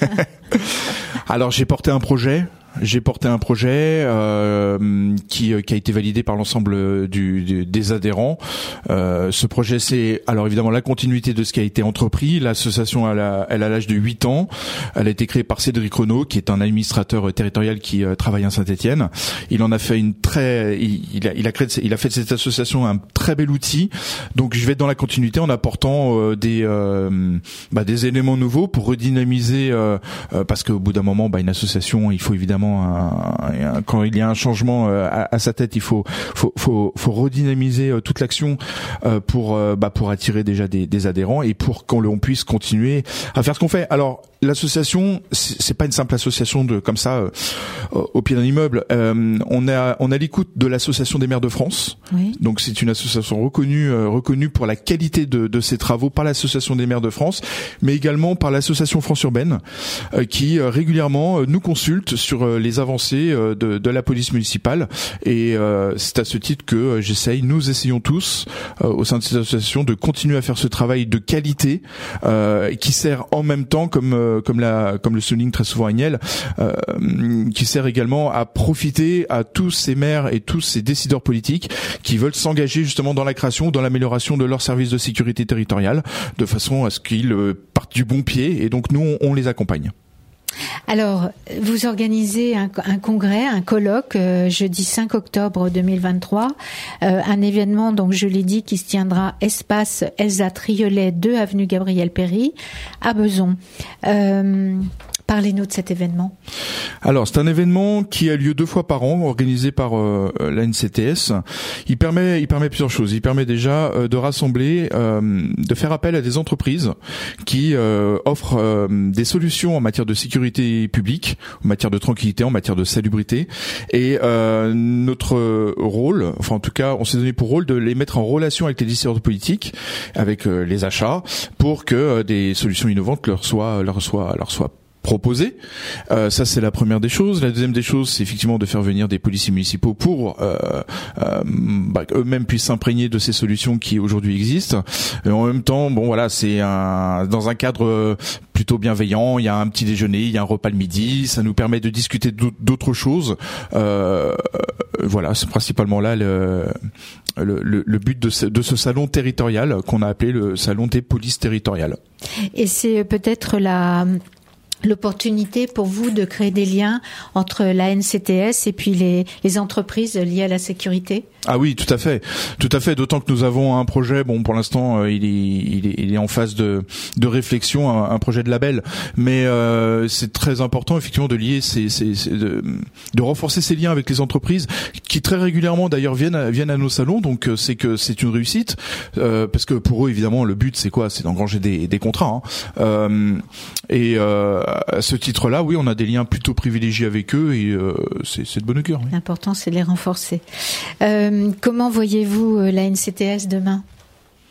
Alors j'ai porté un projet. J'ai porté un projet euh, qui, qui a été validé par l'ensemble du, du, des adhérents. Euh, ce projet, c'est alors évidemment la continuité de ce qui a été entrepris. L'association, elle a, elle a l'âge de huit ans. Elle a été créée par Cédric Renaud, qui est un administrateur territorial qui euh, travaille à Saint-Étienne. Il en a fait une très, il, il, a, il a créé, il a fait de cette association un très bel outil. Donc je vais être dans la continuité en apportant euh, des, euh, bah, des éléments nouveaux pour redynamiser, euh, euh, parce qu'au bout d'un moment, bah, une association, il faut évidemment Un, un, quand il y a un changement euh, à, à sa tête, il faut faut faut, faut redynamiser euh, toute l'action euh, pour euh, bah pour attirer déjà des, des adhérents et pour qu'on l'on puisse continuer à faire ce qu'on fait. Alors l'association, c'est, c'est pas une simple association de comme ça euh, au pied d'un immeuble. Euh, on a on a l'écoute de l'association des maires de France. Oui. Donc c'est une association reconnue euh, reconnue pour la qualité de, de ses travaux par l'association des maires de France, mais également par l'association France Urbaine euh, qui euh, régulièrement euh, nous consulte sur euh, les avancées euh, de, de la police municipale. Et euh, c'est à ce titre que euh, j'essaye, nous essayons tous euh, au sein de cette association de continuer à faire ce travail de qualité euh, qui sert en même temps comme euh, comme la comme le souligne très souvent Agnelle, euh, qui sert également à profiter à tous ces maires et tous ces décideurs politiques qui veulent s'engager justement dans la création, dans l'amélioration de leurs services de sécurité territoriale, de façon à ce qu'ils euh, partent du bon pied. Et donc nous, on, on les accompagne. Alors, vous organisez un, un congrès, un colloque, euh, jeudi cinq octobre deux mille vingt-trois, euh, un événement, donc je l'ai dit, qui se tiendra espace Elsa Triolet, deux avenue Gabriel Péri, à Beson. Euh, Parlez-nous de cet événement. Alors, c'est un événement qui a lieu deux fois par an, organisé par euh, la N C T S. Il permet, il permet plusieurs choses. Il permet déjà euh, de rassembler, euh, de faire appel à des entreprises qui euh, offrent euh, des solutions en matière de sécurité publique, en matière de tranquillité, en matière de salubrité. Et euh, notre rôle, enfin en tout cas, on s'est donné pour rôle de les mettre en relation avec les décideurs politiques, avec euh, les achats, pour que euh, des solutions innovantes leur soient, leur soient, leur soient proposé. Euh, ça, c'est la première des choses. La deuxième des choses, c'est effectivement de faire venir des policiers municipaux pour euh, euh, bah, eux-mêmes puissent s'imprégner de ces solutions qui aujourd'hui existent. Et en même temps, bon voilà, c'est un dans un cadre plutôt bienveillant. Il y a un petit déjeuner, il y a un repas le midi. Ça nous permet de discuter d'autres choses. Euh, voilà, c'est principalement là le le, le, le but de ce, de ce salon territorial qu'on a appelé le salon des polices territoriales. Et c'est peut-être la l'opportunité pour vous de créer des liens entre la N C T S et puis les, les entreprises liées à la sécurité? Ah oui, tout à fait, tout à fait. D'autant que nous avons un projet. Bon, pour l'instant, euh, il est, il est, il est en phase de, de réflexion, un, un projet de label. Mais euh, c'est très important, effectivement, de lier, ces, ces, ces, de, de renforcer ces liens avec les entreprises qui très régulièrement, d'ailleurs, viennent, à, viennent à nos salons. Donc, c'est que c'est une réussite, euh, parce que pour eux, évidemment, le but, c'est quoi? C'est d'engranger des, des contrats. Hein. Euh, et euh, à ce titre-là, oui, on a des liens plutôt privilégiés avec eux et euh, c'est, c'est de bon augure. Oui. L'important, c'est de les renforcer. Euh, comment voyez-vous la N C T S demain, Garlov ?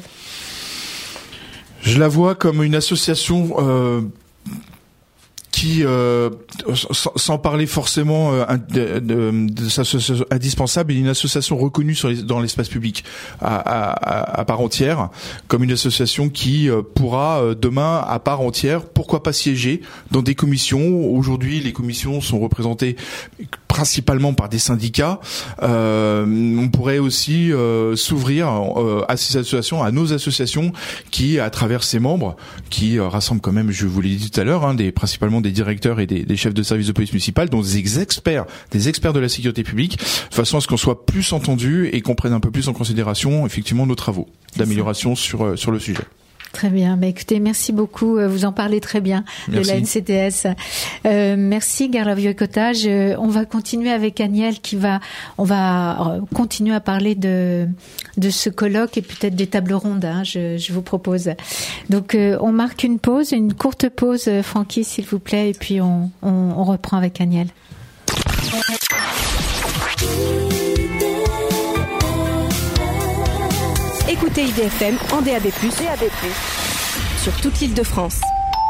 Je la vois comme une association euh, qui, euh, sans, sans parler forcément euh, de, de, de sa association indispensable, est une association reconnue sur les, dans l'espace public à, à, à part entière, comme une association qui euh, pourra euh, demain à part entière, pourquoi pas siéger dans des commissions. Aujourd'hui, les commissions sont représentées principalement par des syndicats. Euh, on pourrait aussi euh, s'ouvrir euh, à ces associations, à nos associations qui, à travers ses membres, qui euh, rassemblent quand même, je vous l'ai dit tout à l'heure, hein, des principalement des directeurs et des, des chefs de service de police municipale, dont des experts, des experts de la sécurité publique, de façon à ce qu'on soit plus entendu et qu'on prenne un peu plus en considération effectivement nos travaux d'amélioration sur sur le sujet. Très bien. Bah, écoutez, merci beaucoup. Vous en parlez très bien merci. De la N C T S. Euh, merci, Garlov Yokota. Je, on va continuer avec Aniel qui va, on va continuer à parler de, de ce colloque et peut-être des tables rondes, hein, je, je vous propose. Donc, euh, on marque une pause, une courte pause, Francky, s'il vous plaît, et puis on, on, on reprend avec Aniel. Écoutez I D F M en D A B plus, D A B plus, sur toute l'île de France.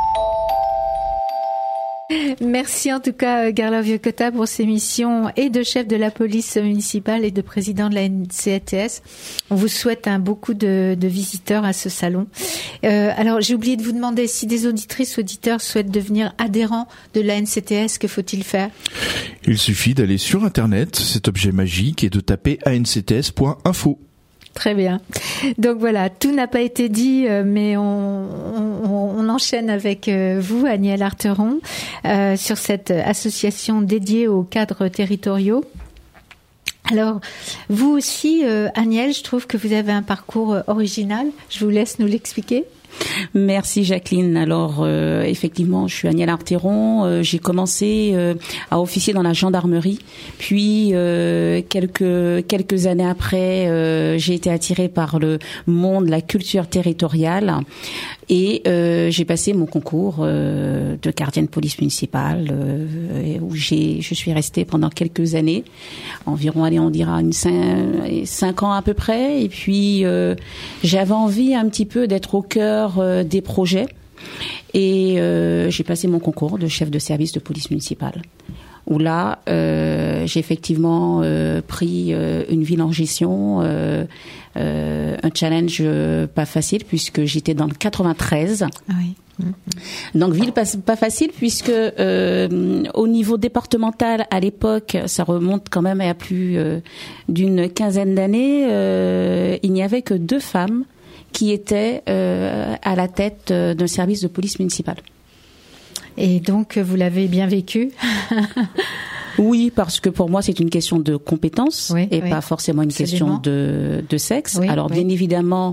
Merci en tout cas Garlov Yokota pour ces missions et de chef de la police municipale et de président de la N C T S. On vous souhaite un beaucoup de, de visiteurs à ce salon. Euh, alors j'ai oublié de vous demander si des auditrices ou auditeurs souhaitent devenir adhérents de la N C T S, que faut-il faire ? Il suffit d'aller sur internet, cet objet magique, et de taper a n c t s point info. Très bien. Donc voilà, tout n'a pas été dit, mais on, on, on enchaîne avec vous, Aniel Arteron, euh, sur cette association dédiée aux cadres territoriaux. Alors, vous aussi, euh, Aniel, je trouve que vous avez un parcours original. Je vous laisse nous l'expliquer. Merci Jacqueline. Alors euh, effectivement, je suis Aniel Arteron. Euh, j'ai commencé euh, à officier dans la gendarmerie, puis euh, quelques quelques années après, euh, j'ai été attirée par le monde de la culture territoriale et euh, j'ai passé mon concours euh, de gardienne de police municipale euh, où j'ai je suis restée pendant quelques années, environ allez on dira une cinq, cinq ans à peu près. Et puis euh, j'avais envie un petit peu d'être au cœur des projets et euh, j'ai passé mon concours de chef de service de police municipale où là euh, j'ai effectivement euh, pris euh, une ville en gestion, euh, euh, un challenge euh, pas facile puisque j'étais dans le quatre-vingt-treize. Ah oui. Donc ville pas, pas facile puisque euh, au niveau départemental à l'époque, ça remonte quand même à plus euh, d'une quinzaine d'années, euh, il n'y avait que deux femmes qui était euh, à la tête euh, d'un service de police municipale. Et donc, vous l'avez bien vécu ? Oui, parce que pour moi, c'est une question de compétence oui, et oui. pas forcément une Absolument. question de, de sexe. Oui, Alors, oui. bien évidemment,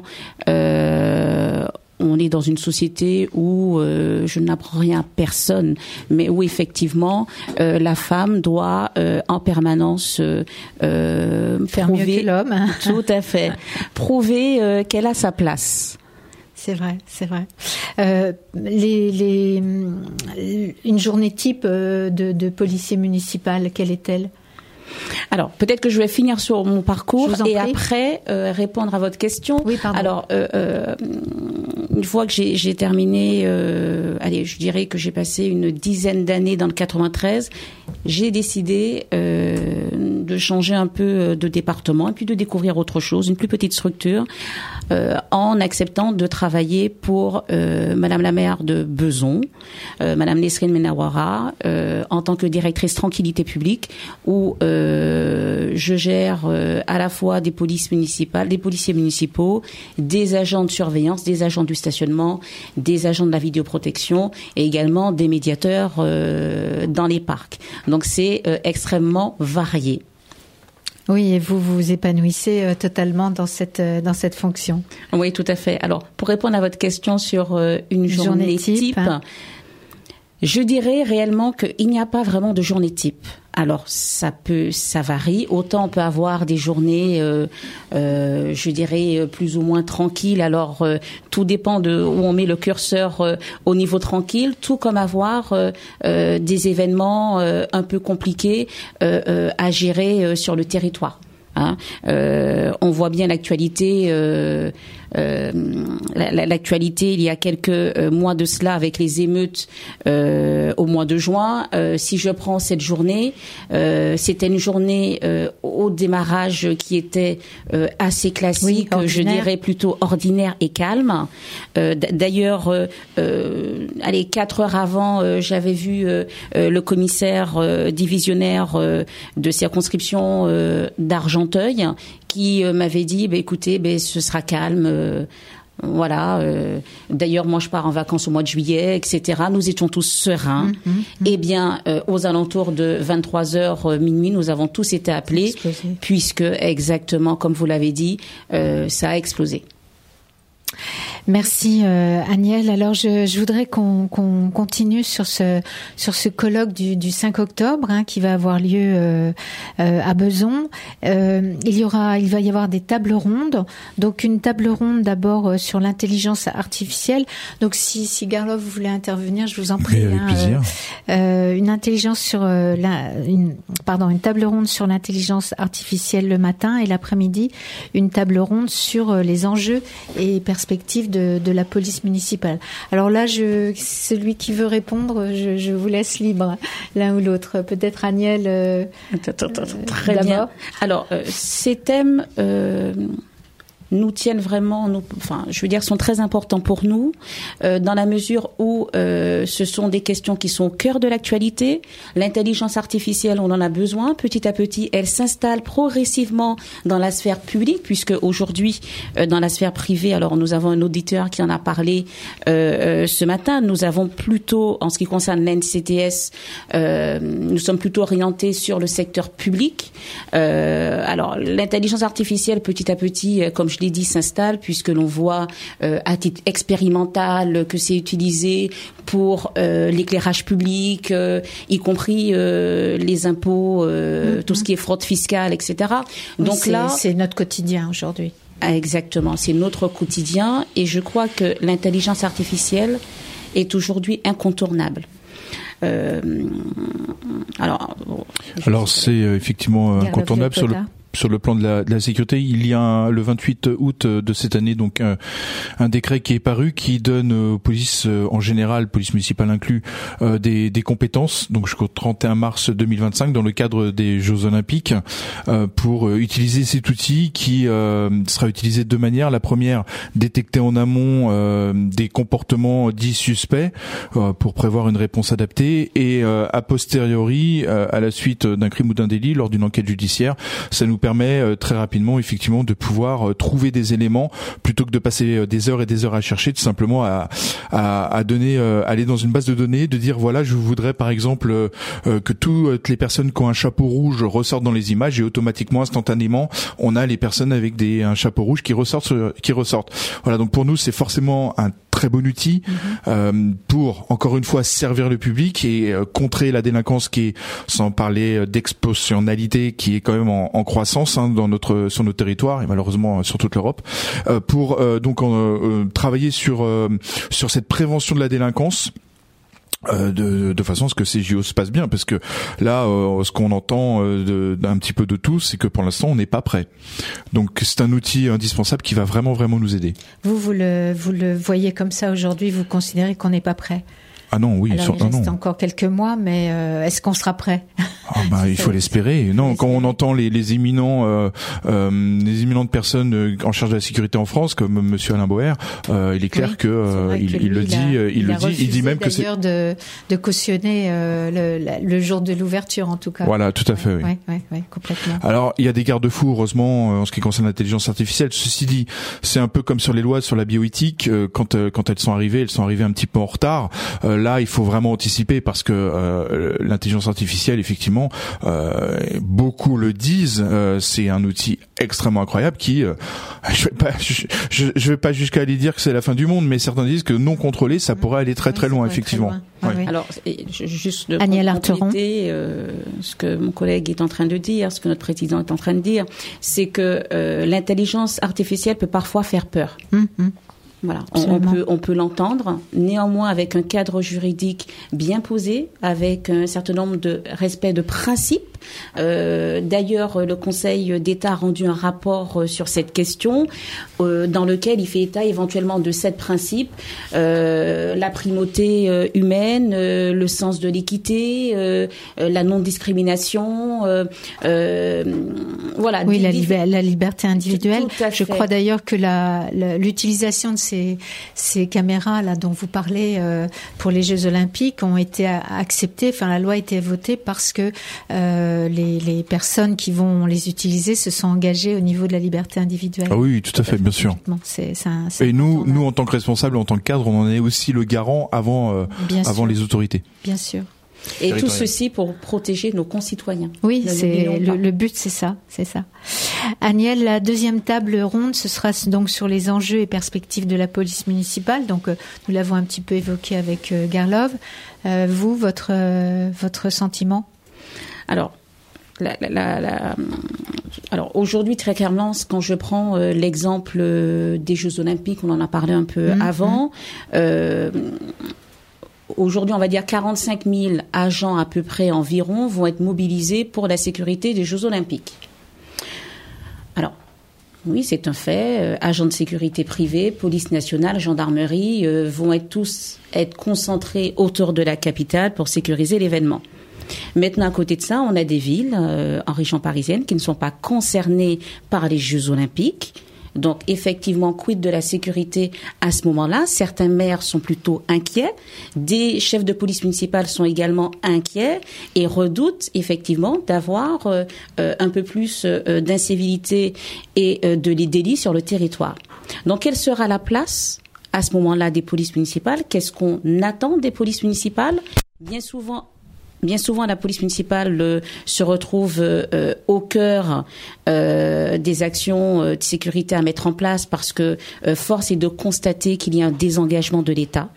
euh, on est dans une société où euh, je n'apprends rien à personne, mais où effectivement euh, la femme doit euh, en permanence euh, faire prouver, mieux que l'homme. Tout à fait, prouver euh, qu'elle a sa place. C'est vrai, c'est vrai. Euh, les, les, une journée type de, de policier municipal, quelle est-elle ? Alors, peut-être que je vais finir sur mon parcours et prie. après euh, répondre à votre question. Oui, pardon. Alors, euh, euh, une fois que j'ai, j'ai terminé, euh, allez, je dirais que j'ai passé une dizaine d'années dans le quatre-vingt-treize, j'ai décidé euh, de changer un peu de département et puis de découvrir autre chose, une plus petite structure, euh, en acceptant de travailler pour euh, Madame la maire de Beson, euh, Madame Nesrine Menawara, euh, en tant que directrice tranquillité publique, où euh, Euh, je gère euh, à la fois des polices municipales, des policiers municipaux, des agents de surveillance, des agents du stationnement, des agents de la vidéoprotection et également des médiateurs euh, dans les parcs. Donc c'est euh, extrêmement varié. Oui, et vous vous épanouissez euh, totalement dans cette euh, dans cette fonction. Oui, tout à fait. Alors, pour répondre à votre question sur euh, une, une journée, journée type, type hein. Je dirais réellement qu'il n'y a pas vraiment de journée type. Alors ça peut, ça varie. Autant on peut avoir des journées, euh, euh, je dirais plus ou moins tranquilles. Alors euh, tout dépend de où on met le curseur euh, au niveau tranquille. Tout comme avoir euh, euh, des événements euh, un peu compliqués euh, euh, à gérer euh, sur le territoire. Hein, euh, on voit bien l'actualité, euh, euh, l'actualité il y a quelques euh, mois de cela avec les émeutes euh, au mois de juin. Euh, si je prends cette journée, euh, c'était une journée euh, au démarrage qui était euh, assez classique, oui, je dirais plutôt ordinaire et calme. Euh, D'ailleurs, euh, euh, allez, quatre heures avant, euh, j'avais vu euh, euh, le commissaire euh, divisionnaire euh, de circonscription euh, d'Argenteuil qui euh, m'avait dit bah, écoutez, bah, ce sera calme. Euh, Voilà. Euh, D'ailleurs, moi, je pars en vacances au mois de juillet, et cetera. Nous étions tous sereins. Mmh, mmh. Eh bien, euh, aux alentours de vingt-trois heures euh, minuit, nous avons tous été appelés, puisque exactement comme vous l'avez dit, euh, ça a explosé. Merci euh, Agnelle. Alors je, je voudrais qu'on qu'on continue sur ce sur ce colloque du, du cinq octobre hein, qui va avoir lieu euh, euh, à Beson. Euh, il y aura, il va y avoir des tables rondes. Donc une table ronde d'abord euh, sur l'intelligence artificielle. Donc si si Garlov vous voulez intervenir, je vous en prie. Oui, avec hein, plaisir. Euh, euh, une intelligence sur euh, la, une pardon une table ronde sur l'intelligence artificielle le matin et l'après-midi une table ronde sur euh, les enjeux et perspectives de De, de la police municipale. Alors là, je, celui qui veut répondre, je, je vous laisse libre, l'un ou l'autre. Peut-être Agnelle. Euh, Très euh, bien. Alors, euh, ces thèmes euh, nous tiennent vraiment, nous, enfin, je veux dire, sont très importants pour nous, euh, dans la mesure où euh, ce sont des questions qui sont au cœur de l'actualité. L'intelligence artificielle, on en a besoin. Petit à petit, elle s'installe progressivement dans la sphère publique, puisque aujourd'hui, euh, dans la sphère privée, alors nous avons un auditeur qui en a parlé euh, euh, ce matin. Nous avons plutôt, en ce qui concerne l'N C T S, euh, nous sommes plutôt orientés sur le secteur public. Euh, alors, l'intelligence artificielle, petit à petit, euh, comme je je l'ai dit, s'installe, puisque l'on voit euh, à titre expérimental que c'est utilisé pour euh, l'éclairage public, euh, y compris euh, les impôts, euh, mm-hmm. tout ce qui est fraude fiscale, et cetera. Oui, Donc c'est, là, c'est notre quotidien aujourd'hui. Exactement, c'est notre quotidien, et je crois que l'intelligence artificielle est aujourd'hui incontournable. Euh, alors, alors c'est euh, effectivement incontournable sur le sur le plan de la, de la sécurité. Il y a un, le vingt-huit août de cette année donc un, un décret qui est paru qui donne aux polices en général, police municipale inclus, euh, des, des compétences donc jusqu'au trente et un mars deux mille vingt-cinq dans le cadre des Jeux Olympiques euh, pour utiliser cet outil qui euh, sera utilisé de deux manières. La première, détecter en amont euh, des comportements dits suspects euh, pour prévoir une réponse adaptée, et euh, a posteriori euh, à la suite d'un crime ou d'un délit lors d'une enquête judiciaire, ça nous permet euh, très rapidement effectivement de pouvoir euh, trouver des éléments plutôt que de passer euh, des heures et des heures à chercher, tout simplement à à, à donner euh, aller dans une base de données, de dire voilà, je voudrais par exemple euh, euh, que toutes les personnes qui ont un chapeau rouge ressortent dans les images, et automatiquement instantanément on a les personnes avec des un chapeau rouge qui ressortent qui ressortent. Voilà, donc pour nous c'est forcément un très bon outil mmh. euh, pour encore une fois servir le public et euh, contrer la délinquance qui est, sans parler d'explosionnalité, qui est quand même en, en croissance hein, dans notre sur notre territoire et malheureusement sur toute l'Europe, euh, pour euh, donc euh, travailler sur euh, sur cette prévention de la délinquance. Euh, de, de façon à ce que ces J O se passent bien, parce que là euh, ce qu'on entend euh, de, d'un petit peu de tout, c'est que pour l'instant on n'est pas prêt. Donc c'est un outil indispensable qui va vraiment vraiment nous aider. Vous vous le vous le voyez comme ça aujourd'hui, vous considérez qu'on n'est pas prêt? Ah non, oui. Alors, sur, il reste non. encore quelques mois, mais euh, est-ce qu'on sera prêt? Ah bah, il faut l'espérer. Non, quand on entend les, les éminents, euh, euh, les éminentes personnes en charge de la sécurité en France, comme Monsieur Alain Boer, euh, il est clair oui, que, euh, il, que lui, il le dit, il, a, il, il le dit, il dit même que c'est d'ailleurs de, de cautionner euh, le, le jour de l'ouverture, en tout cas. Voilà, tout à fait. Oui, oui, oui, oui, complètement. Alors, il y a des garde-fous, heureusement, en ce qui concerne l'intelligence artificielle. Ceci dit, c'est un peu comme sur les lois sur la bioéthique. Quand, quand elles sont arrivées, elles sont arrivées un petit peu en retard. Euh, là, il faut vraiment anticiper parce que euh, l'intelligence artificielle, effectivement, euh, beaucoup le disent, euh, c'est un outil extrêmement incroyable qui, euh, je vais pas, je, je, je vais pas jusqu'à aller dire que c'est la fin du monde, mais certains disent que non contrôlé, ça pourrait aller très très loin, effectivement. Très loin. Ah, ouais. oui. Alors, juste de Agnès Larteron. compléter euh, ce que mon collègue est en train de dire, ce que notre président est en train de dire, c'est que euh, l'intelligence artificielle peut parfois faire peur. Mm-hmm. Voilà, on, on peut on peut l'entendre. Néanmoins, avec un cadre juridique bien posé, avec un certain nombre de respect de principes. Euh, d'ailleurs, le Conseil d'État a rendu un rapport euh, sur cette question, euh, dans lequel il fait état éventuellement de sept principes euh, la primauté euh, humaine, euh, le sens de l'équité, euh, euh, la non-discrimination. Euh, euh, voilà. Oui, la, liber- la liberté individuelle. Je fait. crois d'ailleurs que la, la, l'utilisation de ces, ces caméras là dont vous parlez euh, pour les Jeux Olympiques ont été acceptées. Enfin, la loi a été votée parce que euh, Les, les personnes qui vont les utiliser se sont engagées au niveau de la liberté individuelle. Ah oui, tout à fait, bien sûr. C'est, c'est un, c'est Et nous, nous, en tant que responsables, en tant que cadre, on en est aussi le garant avant, euh, avant les autorités. Bien sûr. Et tout ceci pour protéger nos concitoyens. Oui, c'est le, le but, c'est ça, c'est ça. Agnès, la deuxième table ronde, ce sera donc sur les enjeux et perspectives de la police municipale. Donc, euh, nous l'avons un petit peu évoqué avec euh, Garlov. Euh, vous, votre euh, votre sentiment? Alors. La, la, la, la, alors aujourd'hui, très clairement, quand je prends euh, l'exemple euh, des Jeux Olympiques, on en a parlé un peu mmh, avant. Mmh. Euh, aujourd'hui, on va dire quarante-cinq mille agents à peu près environ vont être mobilisés pour la sécurité des Jeux Olympiques. Alors, oui, c'est un fait. Euh, agents de sécurité privés, police nationale, gendarmerie euh, vont être tous être concentrés autour de la capitale pour sécuriser l'événement. Maintenant, à côté de ça, on a des villes euh, en région parisienne qui ne sont pas concernées par les Jeux Olympiques. Donc, effectivement, quid de la sécurité à ce moment-là? Certains maires sont plutôt inquiets. Des chefs de police municipale sont également inquiets et redoutent effectivement d'avoir euh, euh, un peu plus euh, d'incivilité et euh, de délits sur le territoire. Donc, quelle sera la place à ce moment-là des polices municipales? Qu'est-ce qu'on attend des polices municipales? Bien souvent, Bien souvent, la police municipale euh, se retrouve euh, au cœur euh, des actions euh, de sécurité à mettre en place parce que euh, force est de constater qu'il y a un désengagement de l'État.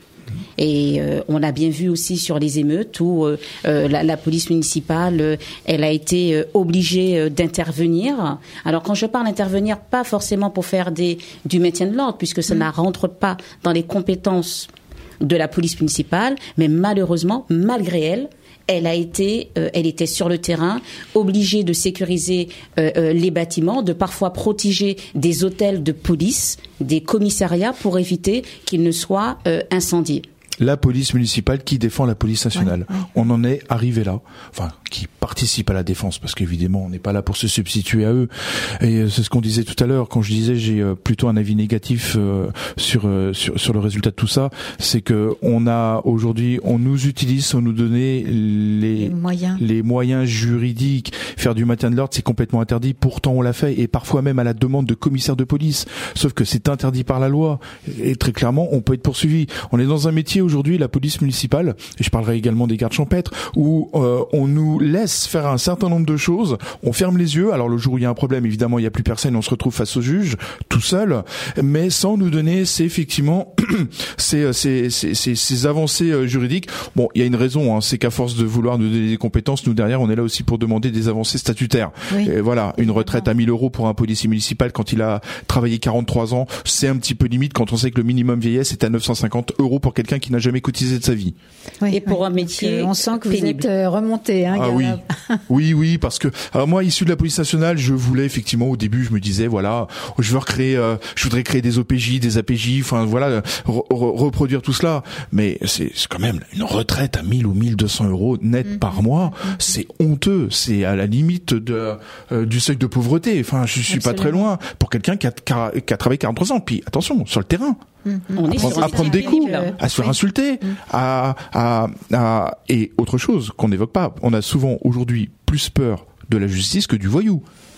Et euh, on l'a bien vu aussi sur les émeutes où euh, euh, la, la police municipale, euh, elle a été euh, obligée euh, d'intervenir. Alors quand je parle d'intervenir, pas forcément pour faire des, du maintien de l'ordre, puisque ça mmh. ne rentre pas dans les compétences de la police municipale, mais malheureusement, malgré elle, elle a été, euh, elle était sur le terrain, obligée de sécuriser euh, euh, les bâtiments, de parfois protéger des hôtels de police, des commissariats pour éviter qu'ils ne soient euh, incendiés. La police municipale qui défend la police nationale. Ouais, ouais. On en est arrivé là. Enfin, qui participe à la défense, parce qu'évidemment, on n'est pas là pour se substituer à eux. Et c'est ce qu'on disait tout à l'heure, quand je disais j'ai plutôt un avis négatif euh, sur, euh, sur sur le résultat de tout ça, c'est que on a aujourd'hui, on nous utilise sans nous donner les, les moyens, les moyens juridiques. Faire du maintien de l'ordre, c'est complètement interdit. Pourtant, on l'a fait, et parfois même à la demande de commissaires de police. Sauf que c'est interdit par la loi. Et très clairement, on peut être poursuivi. On est dans un métier aujourd'hui, la police municipale, et je parlerai également des gardes champêtres, où euh, on nous laisse faire un certain nombre de choses, on ferme les yeux, alors le jour où il y a un problème, évidemment, il n'y a plus personne, on se retrouve face au juge, tout seul, mais sans nous donner, c'est effectivement, ces, ces, ces, ces, ces avancées juridiques. Bon, il y a une raison, hein, c'est qu'à force de vouloir nous donner des compétences, nous derrière, on est là aussi pour demander des avancées statutaires. Oui. Et voilà, une retraite à mille euros pour un policier municipal quand il a travaillé quarante-trois ans, c'est un petit peu limite quand on sait que le minimum vieillesse est à neuf cent cinquante euros pour quelqu'un qui n'a jamais cotisé de sa vie. Oui, et pour oui, un métier, on sent que pénible. Vous êtes remonté, hein, ah oui, oui, oui, parce que alors moi, issu de la police nationale, je voulais effectivement au début, je me disais voilà, je veux recréer, euh, je voudrais créer des O P J, des A P J, enfin voilà, re- re- reproduire tout cela. Mais c'est, c'est quand même une retraite à mille ou mille deux cents euros net mmh, par mois, mmh. c'est honteux, c'est à la limite de euh, du seuil de pauvreté. Enfin, je suis Absolument. Pas très loin pour quelqu'un qui a, qui a, qui a travaillé quarante-trois ans. Puis attention, sur le terrain. Mmh. On à, est prendre, à prendre des coups, à se faire oui. insulter, mmh. à, à, à et autre chose qu'on n'évoque pas. On a souvent aujourd'hui plus peur de la justice que du voyou.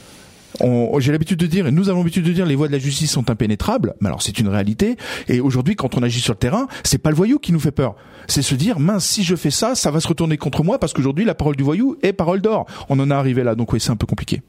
On, j'ai l'habitude de dire, et nous avons l'habitude de dire, les voies de la justice sont impénétrables. Mais alors c'est une réalité. Et aujourd'hui, quand on agit sur le terrain, c'est pas le voyou qui nous fait peur. C'est se dire, mince, si je fais ça, ça va se retourner contre moi parce qu'aujourd'hui, la parole du voyou est parole d'or. On en est arrivé là, donc oui, c'est un peu compliqué.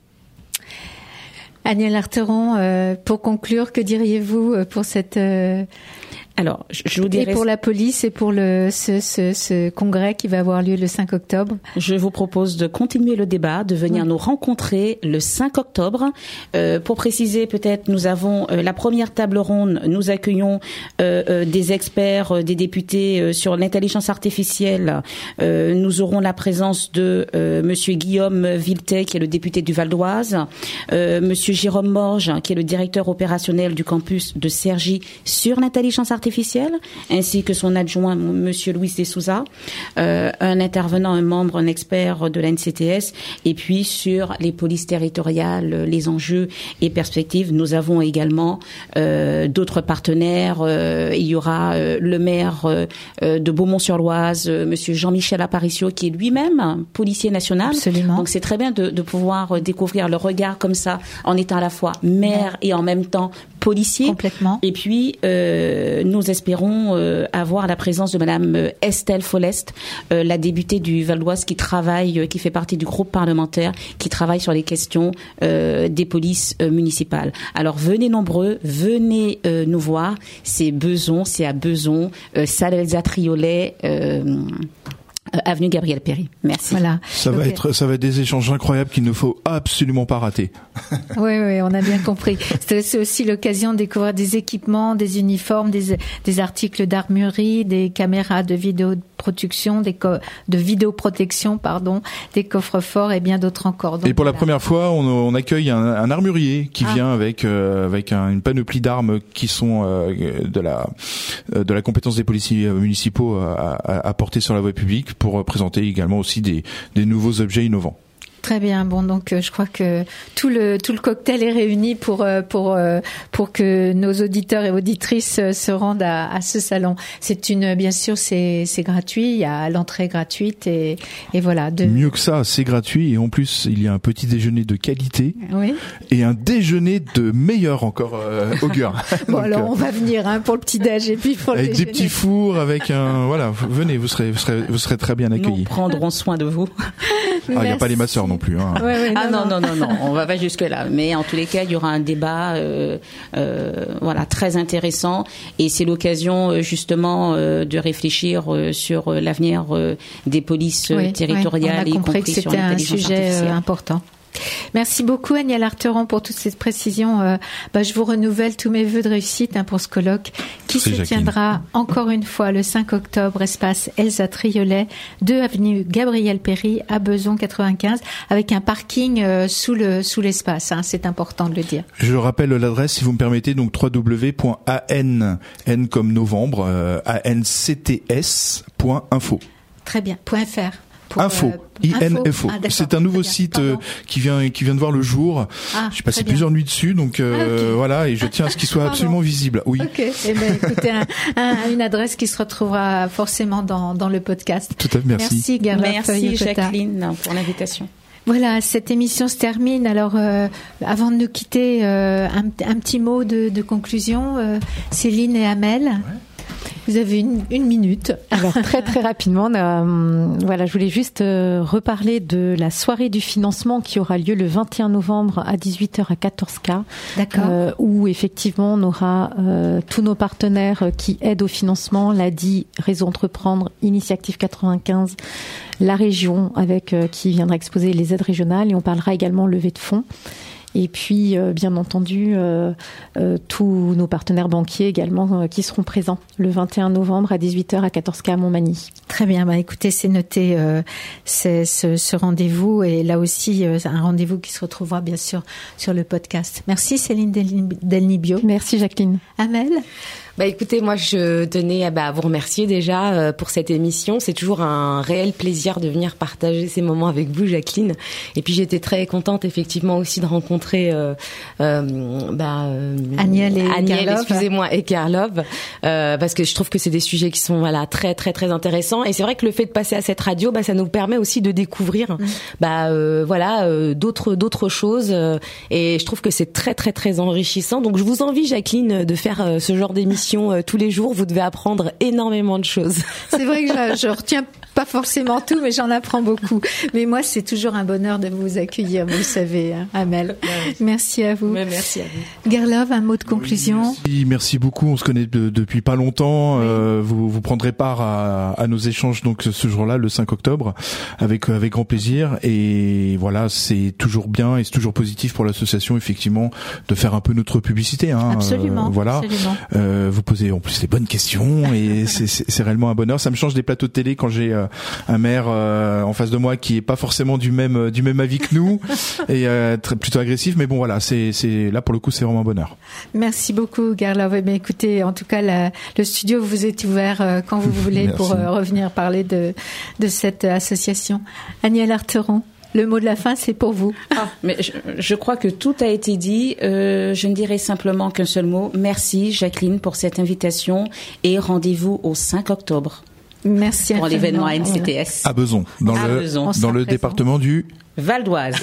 Agnès Larteron, euh, pour conclure, que diriez-vous pour cette euh, Alors, je vous dirais... Et pour la police et pour le, ce, ce, ce congrès qui va avoir lieu le cinq octobre. Je vous propose de continuer le débat, de venir oui. nous rencontrer le cinq octobre. Euh, pour préciser, peut-être, nous avons euh, la première table ronde. Nous accueillons euh, euh, des experts, euh, des députés euh, sur l'intelligence artificielle. Euh, nous aurons la présence de euh, Monsieur Guillaume Villetet, qui est le député du Val d'Oise, euh, Monsieur Jérôme Morge, qui est le directeur opérationnel du campus de Cergy sur l'intelligence artificielle. artificielle, ainsi que son adjoint, Monsieur Luis de Souza, euh, un intervenant, un membre, un expert de la N C T S, et puis sur les polices territoriales, les enjeux et perspectives. Nous avons également euh, d'autres partenaires. Euh, il y aura euh, le maire euh, de Beaumont-sur-Loise, euh, Monsieur Jean-Michel Aparicio, qui est lui-même policier national. Absolument. Donc c'est très bien de, de pouvoir découvrir le regard comme ça, en étant à la fois maire et en même temps policier. Complètement. Et puis euh, nous espérons euh, avoir la présence de Madame euh, Estelle Follest, euh, la députée du Val d'Oise qui travaille, euh, qui fait partie du groupe parlementaire, qui travaille sur les questions euh, des polices euh, municipales. Alors venez nombreux, venez euh, nous voir. C'est Beson, c'est à Beson, euh, salle Elsa Triolet. Euh, Euh, avenue Gabriel Péry. Merci. Voilà. Ça va okay. être, ça va être des échanges incroyables qu'il ne faut absolument pas rater. Oui, oui, on a bien compris. C'est, c'est aussi l'occasion de découvrir des équipements, des uniformes, des, des articles d'armurerie, des caméras de vidéoprotection, des co- de vidéoprotection, pardon, des coffres-forts et bien d'autres encore. Donc, et pour voilà. la première fois, on, on accueille un, un armurier qui ah. vient avec euh, avec un, une panoplie d'armes qui sont euh, de la euh, de la compétence des policiers municipaux à, à, à porter sur la voie publique, pour présenter également aussi des, des nouveaux objets innovants. Très bien. Bon, donc euh, je crois que tout le tout le cocktail est réuni pour euh, pour euh, pour que nos auditeurs et auditrices euh, se rendent à, à ce salon. C'est une, bien sûr, c'est c'est gratuit. Il y a l'entrée gratuite et et voilà. De... Mieux que ça, c'est gratuit et en plus il y a un petit déjeuner de qualité. Oui. Et un déjeuner de meilleur encore euh, augure. Bon, donc, alors euh, on va venir hein, pour le petit déj et puis pour le avec déjeuner. des petits fours, avec un voilà. Venez, vous serez vous serez vous serez très bien accueillis. Nous prendrons soin de vous. Ah, il n'y a pas les masseurs non plus. Hein. Ouais, ouais, ah non, non, non, non, non, on va pas jusque là. Mais en tous les cas, il y aura un débat, euh, euh, voilà, très intéressant, et c'est l'occasion justement euh, de réfléchir euh, sur euh, l'avenir euh, des polices oui, territoriales, oui, on a y compris compris que sur c'était un l'intelligence sujet artificielle. euh, important. Merci beaucoup Agnès Larteron pour toutes ces précisions. Euh, bah, je vous renouvelle tous mes vœux de réussite hein, pour ce colloque qui C'est se Jacqueline. tiendra encore une fois le cinq octobre, espace Elsa Triolet, deux avenue Gabriel Péry à Beson quatre-vingt-quinze, avec un parking euh, sous le sous l'espace. Hein, c'est important de le dire. Je rappelle l'adresse, si vous me permettez, donc w w w point a n, n comme novembre, euh, a n c t s point info. Très bien. Point .fr. Pour, Info, euh, I N F O. Ah, c'est un nouveau site euh, qui vient qui vient de voir le jour. Ah, j'ai passé très bien. plusieurs nuits dessus, donc euh, Ah, okay. voilà, et je tiens à ce qu'il soit absolument visible. Oui. Ok. Eh ben, écoutez, un, un, une adresse qui se retrouvera forcément dans dans le podcast. Tout à fait. Merci. Merci, Garloff Merci Yokota. Jacqueline pour l'invitation. Voilà, cette émission se termine. Alors, euh, avant de nous quitter, euh, un, un petit mot de, de conclusion, euh, Céline et Amel. Ouais. Vous avez une, une minute. Alors très très rapidement, euh, voilà, je voulais juste euh, reparler de la soirée du financement qui aura lieu le vingt et un novembre à dix-huit heures à quatorze K. D'accord. Euh, où effectivement on aura euh, tous nos partenaires qui aident au financement, l'A D I, Réseau Entreprendre, Initiative quatre-vingt-quinze, la région avec euh, qui viendra exposer les aides régionales, et on parlera également levée de fonds. Et puis, euh, bien entendu, euh, euh, tous nos partenaires banquiers également euh, qui seront présents le vingt et un novembre à dix-huit heures à quatorze K à Montmagny. Très bien. Bah, écoutez, c'est noté euh, c'est, ce, ce rendez-vous. Et là aussi, euh, un rendez-vous qui se retrouvera bien sûr sur le podcast. Merci Céline Delnibio. Merci Jacqueline. Amel? Bah écoutez, moi je tenais bah, à vous remercier déjà euh, pour cette émission. C'est toujours un réel plaisir de venir partager ces moments avec vous, Jacqueline. Et puis j'étais très contente effectivement aussi de rencontrer euh, euh, bah, euh, Agnès et Agnès, Karlov. excusez-moi, et Karlov, euh, parce que je trouve que c'est des sujets qui sont voilà très très très intéressants. enrichissant. Et c'est vrai que le fait de passer à cette radio, bah, ça nous permet aussi de découvrir, mmh. bah, euh, voilà, euh, d'autres, d'autres choses. Euh, et je trouve que c'est très, très, très enrichissant. Donc, je vous envie, Jacqueline, de faire euh, ce genre d'émission euh, tous les jours. Vous devez apprendre énormément de choses. C'est vrai que je, je retiens pas forcément tout, mais j'en apprends beaucoup. Mais moi, c'est toujours un bonheur de vous accueillir, vous le savez, hein, Amel. Ouais. Merci à vous. Ouais, merci à vous. Gerlof, un mot de conclusion. Oui, merci beaucoup. On se connaît de, depuis pas longtemps. Oui. Euh, vous, vous prendrez part à, à nos échanges donc ce jour-là, le cinq octobre, avec avec grand plaisir. Et voilà, c'est toujours bien et c'est toujours positif pour l'association, effectivement, de faire un peu notre publicité. Hein. Absolument. Euh, voilà. Absolument. Euh, vous posez en plus les bonnes questions et c'est, c'est, c'est réellement un bonheur. Ça me change des plateaux de télé quand j'ai euh, un maire euh, en face de moi qui est pas forcément du même du même avis que nous et euh, très, plutôt agressif. Mais bon, voilà, c'est c'est là pour le coup, c'est vraiment un bonheur. Merci beaucoup, Gerlof. Mais écoutez, en tout cas, la, le studio vous est ouvert euh, quand vous voulez pour euh, revenir parler de de cette association. Agnès Arteron. Le mot de la fin, c'est pour vous. Ah, mais je, je crois que tout a été dit. Euh, je ne dirai simplement qu'un seul mot. Merci, Jacqueline, pour cette invitation et rendez-vous au cinq octobre. Merci pour infiniment. L'événement N C T S. À Beson, dans à le Beson. dans le département du Val d'Oise.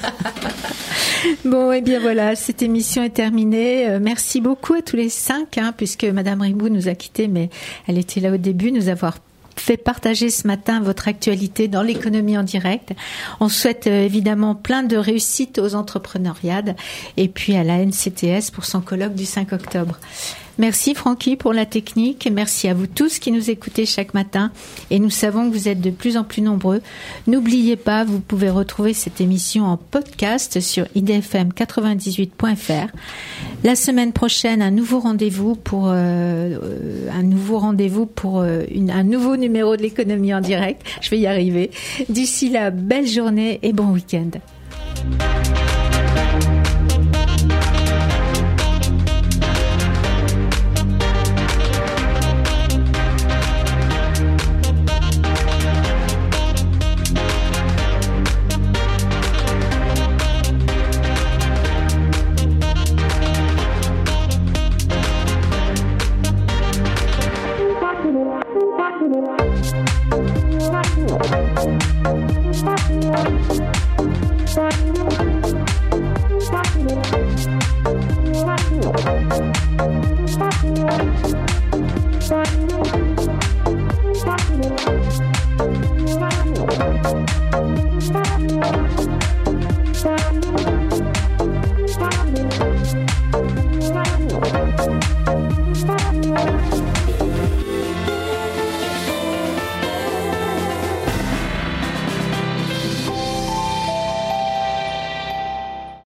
Ouais. Bon, et eh bien voilà, cette émission est terminée. Euh, merci beaucoup à tous les cinq, hein, puisque Madame Ribou nous a quittés, mais elle était là au début, nous avoir fait partager ce matin votre actualité dans l'économie en direct. On souhaite euh, évidemment plein de réussite aux entrepreneuriades et puis à la N C T S pour son colloque du cinq octobre. Merci Francky pour la technique et merci à vous tous qui nous écoutez chaque matin et nous savons que vous êtes de plus en plus nombreux. N'oubliez pas, vous pouvez retrouver cette émission en podcast sur i d f m quatre-vingt-dix-huit point f r. La semaine prochaine, un nouveau rendez-vous pour euh, un nouveau rendez-vous pour euh, une, un nouveau numéro de l'économie en direct. Je vais y arriver. D'ici là, belle journée et bon week-end. Thank you.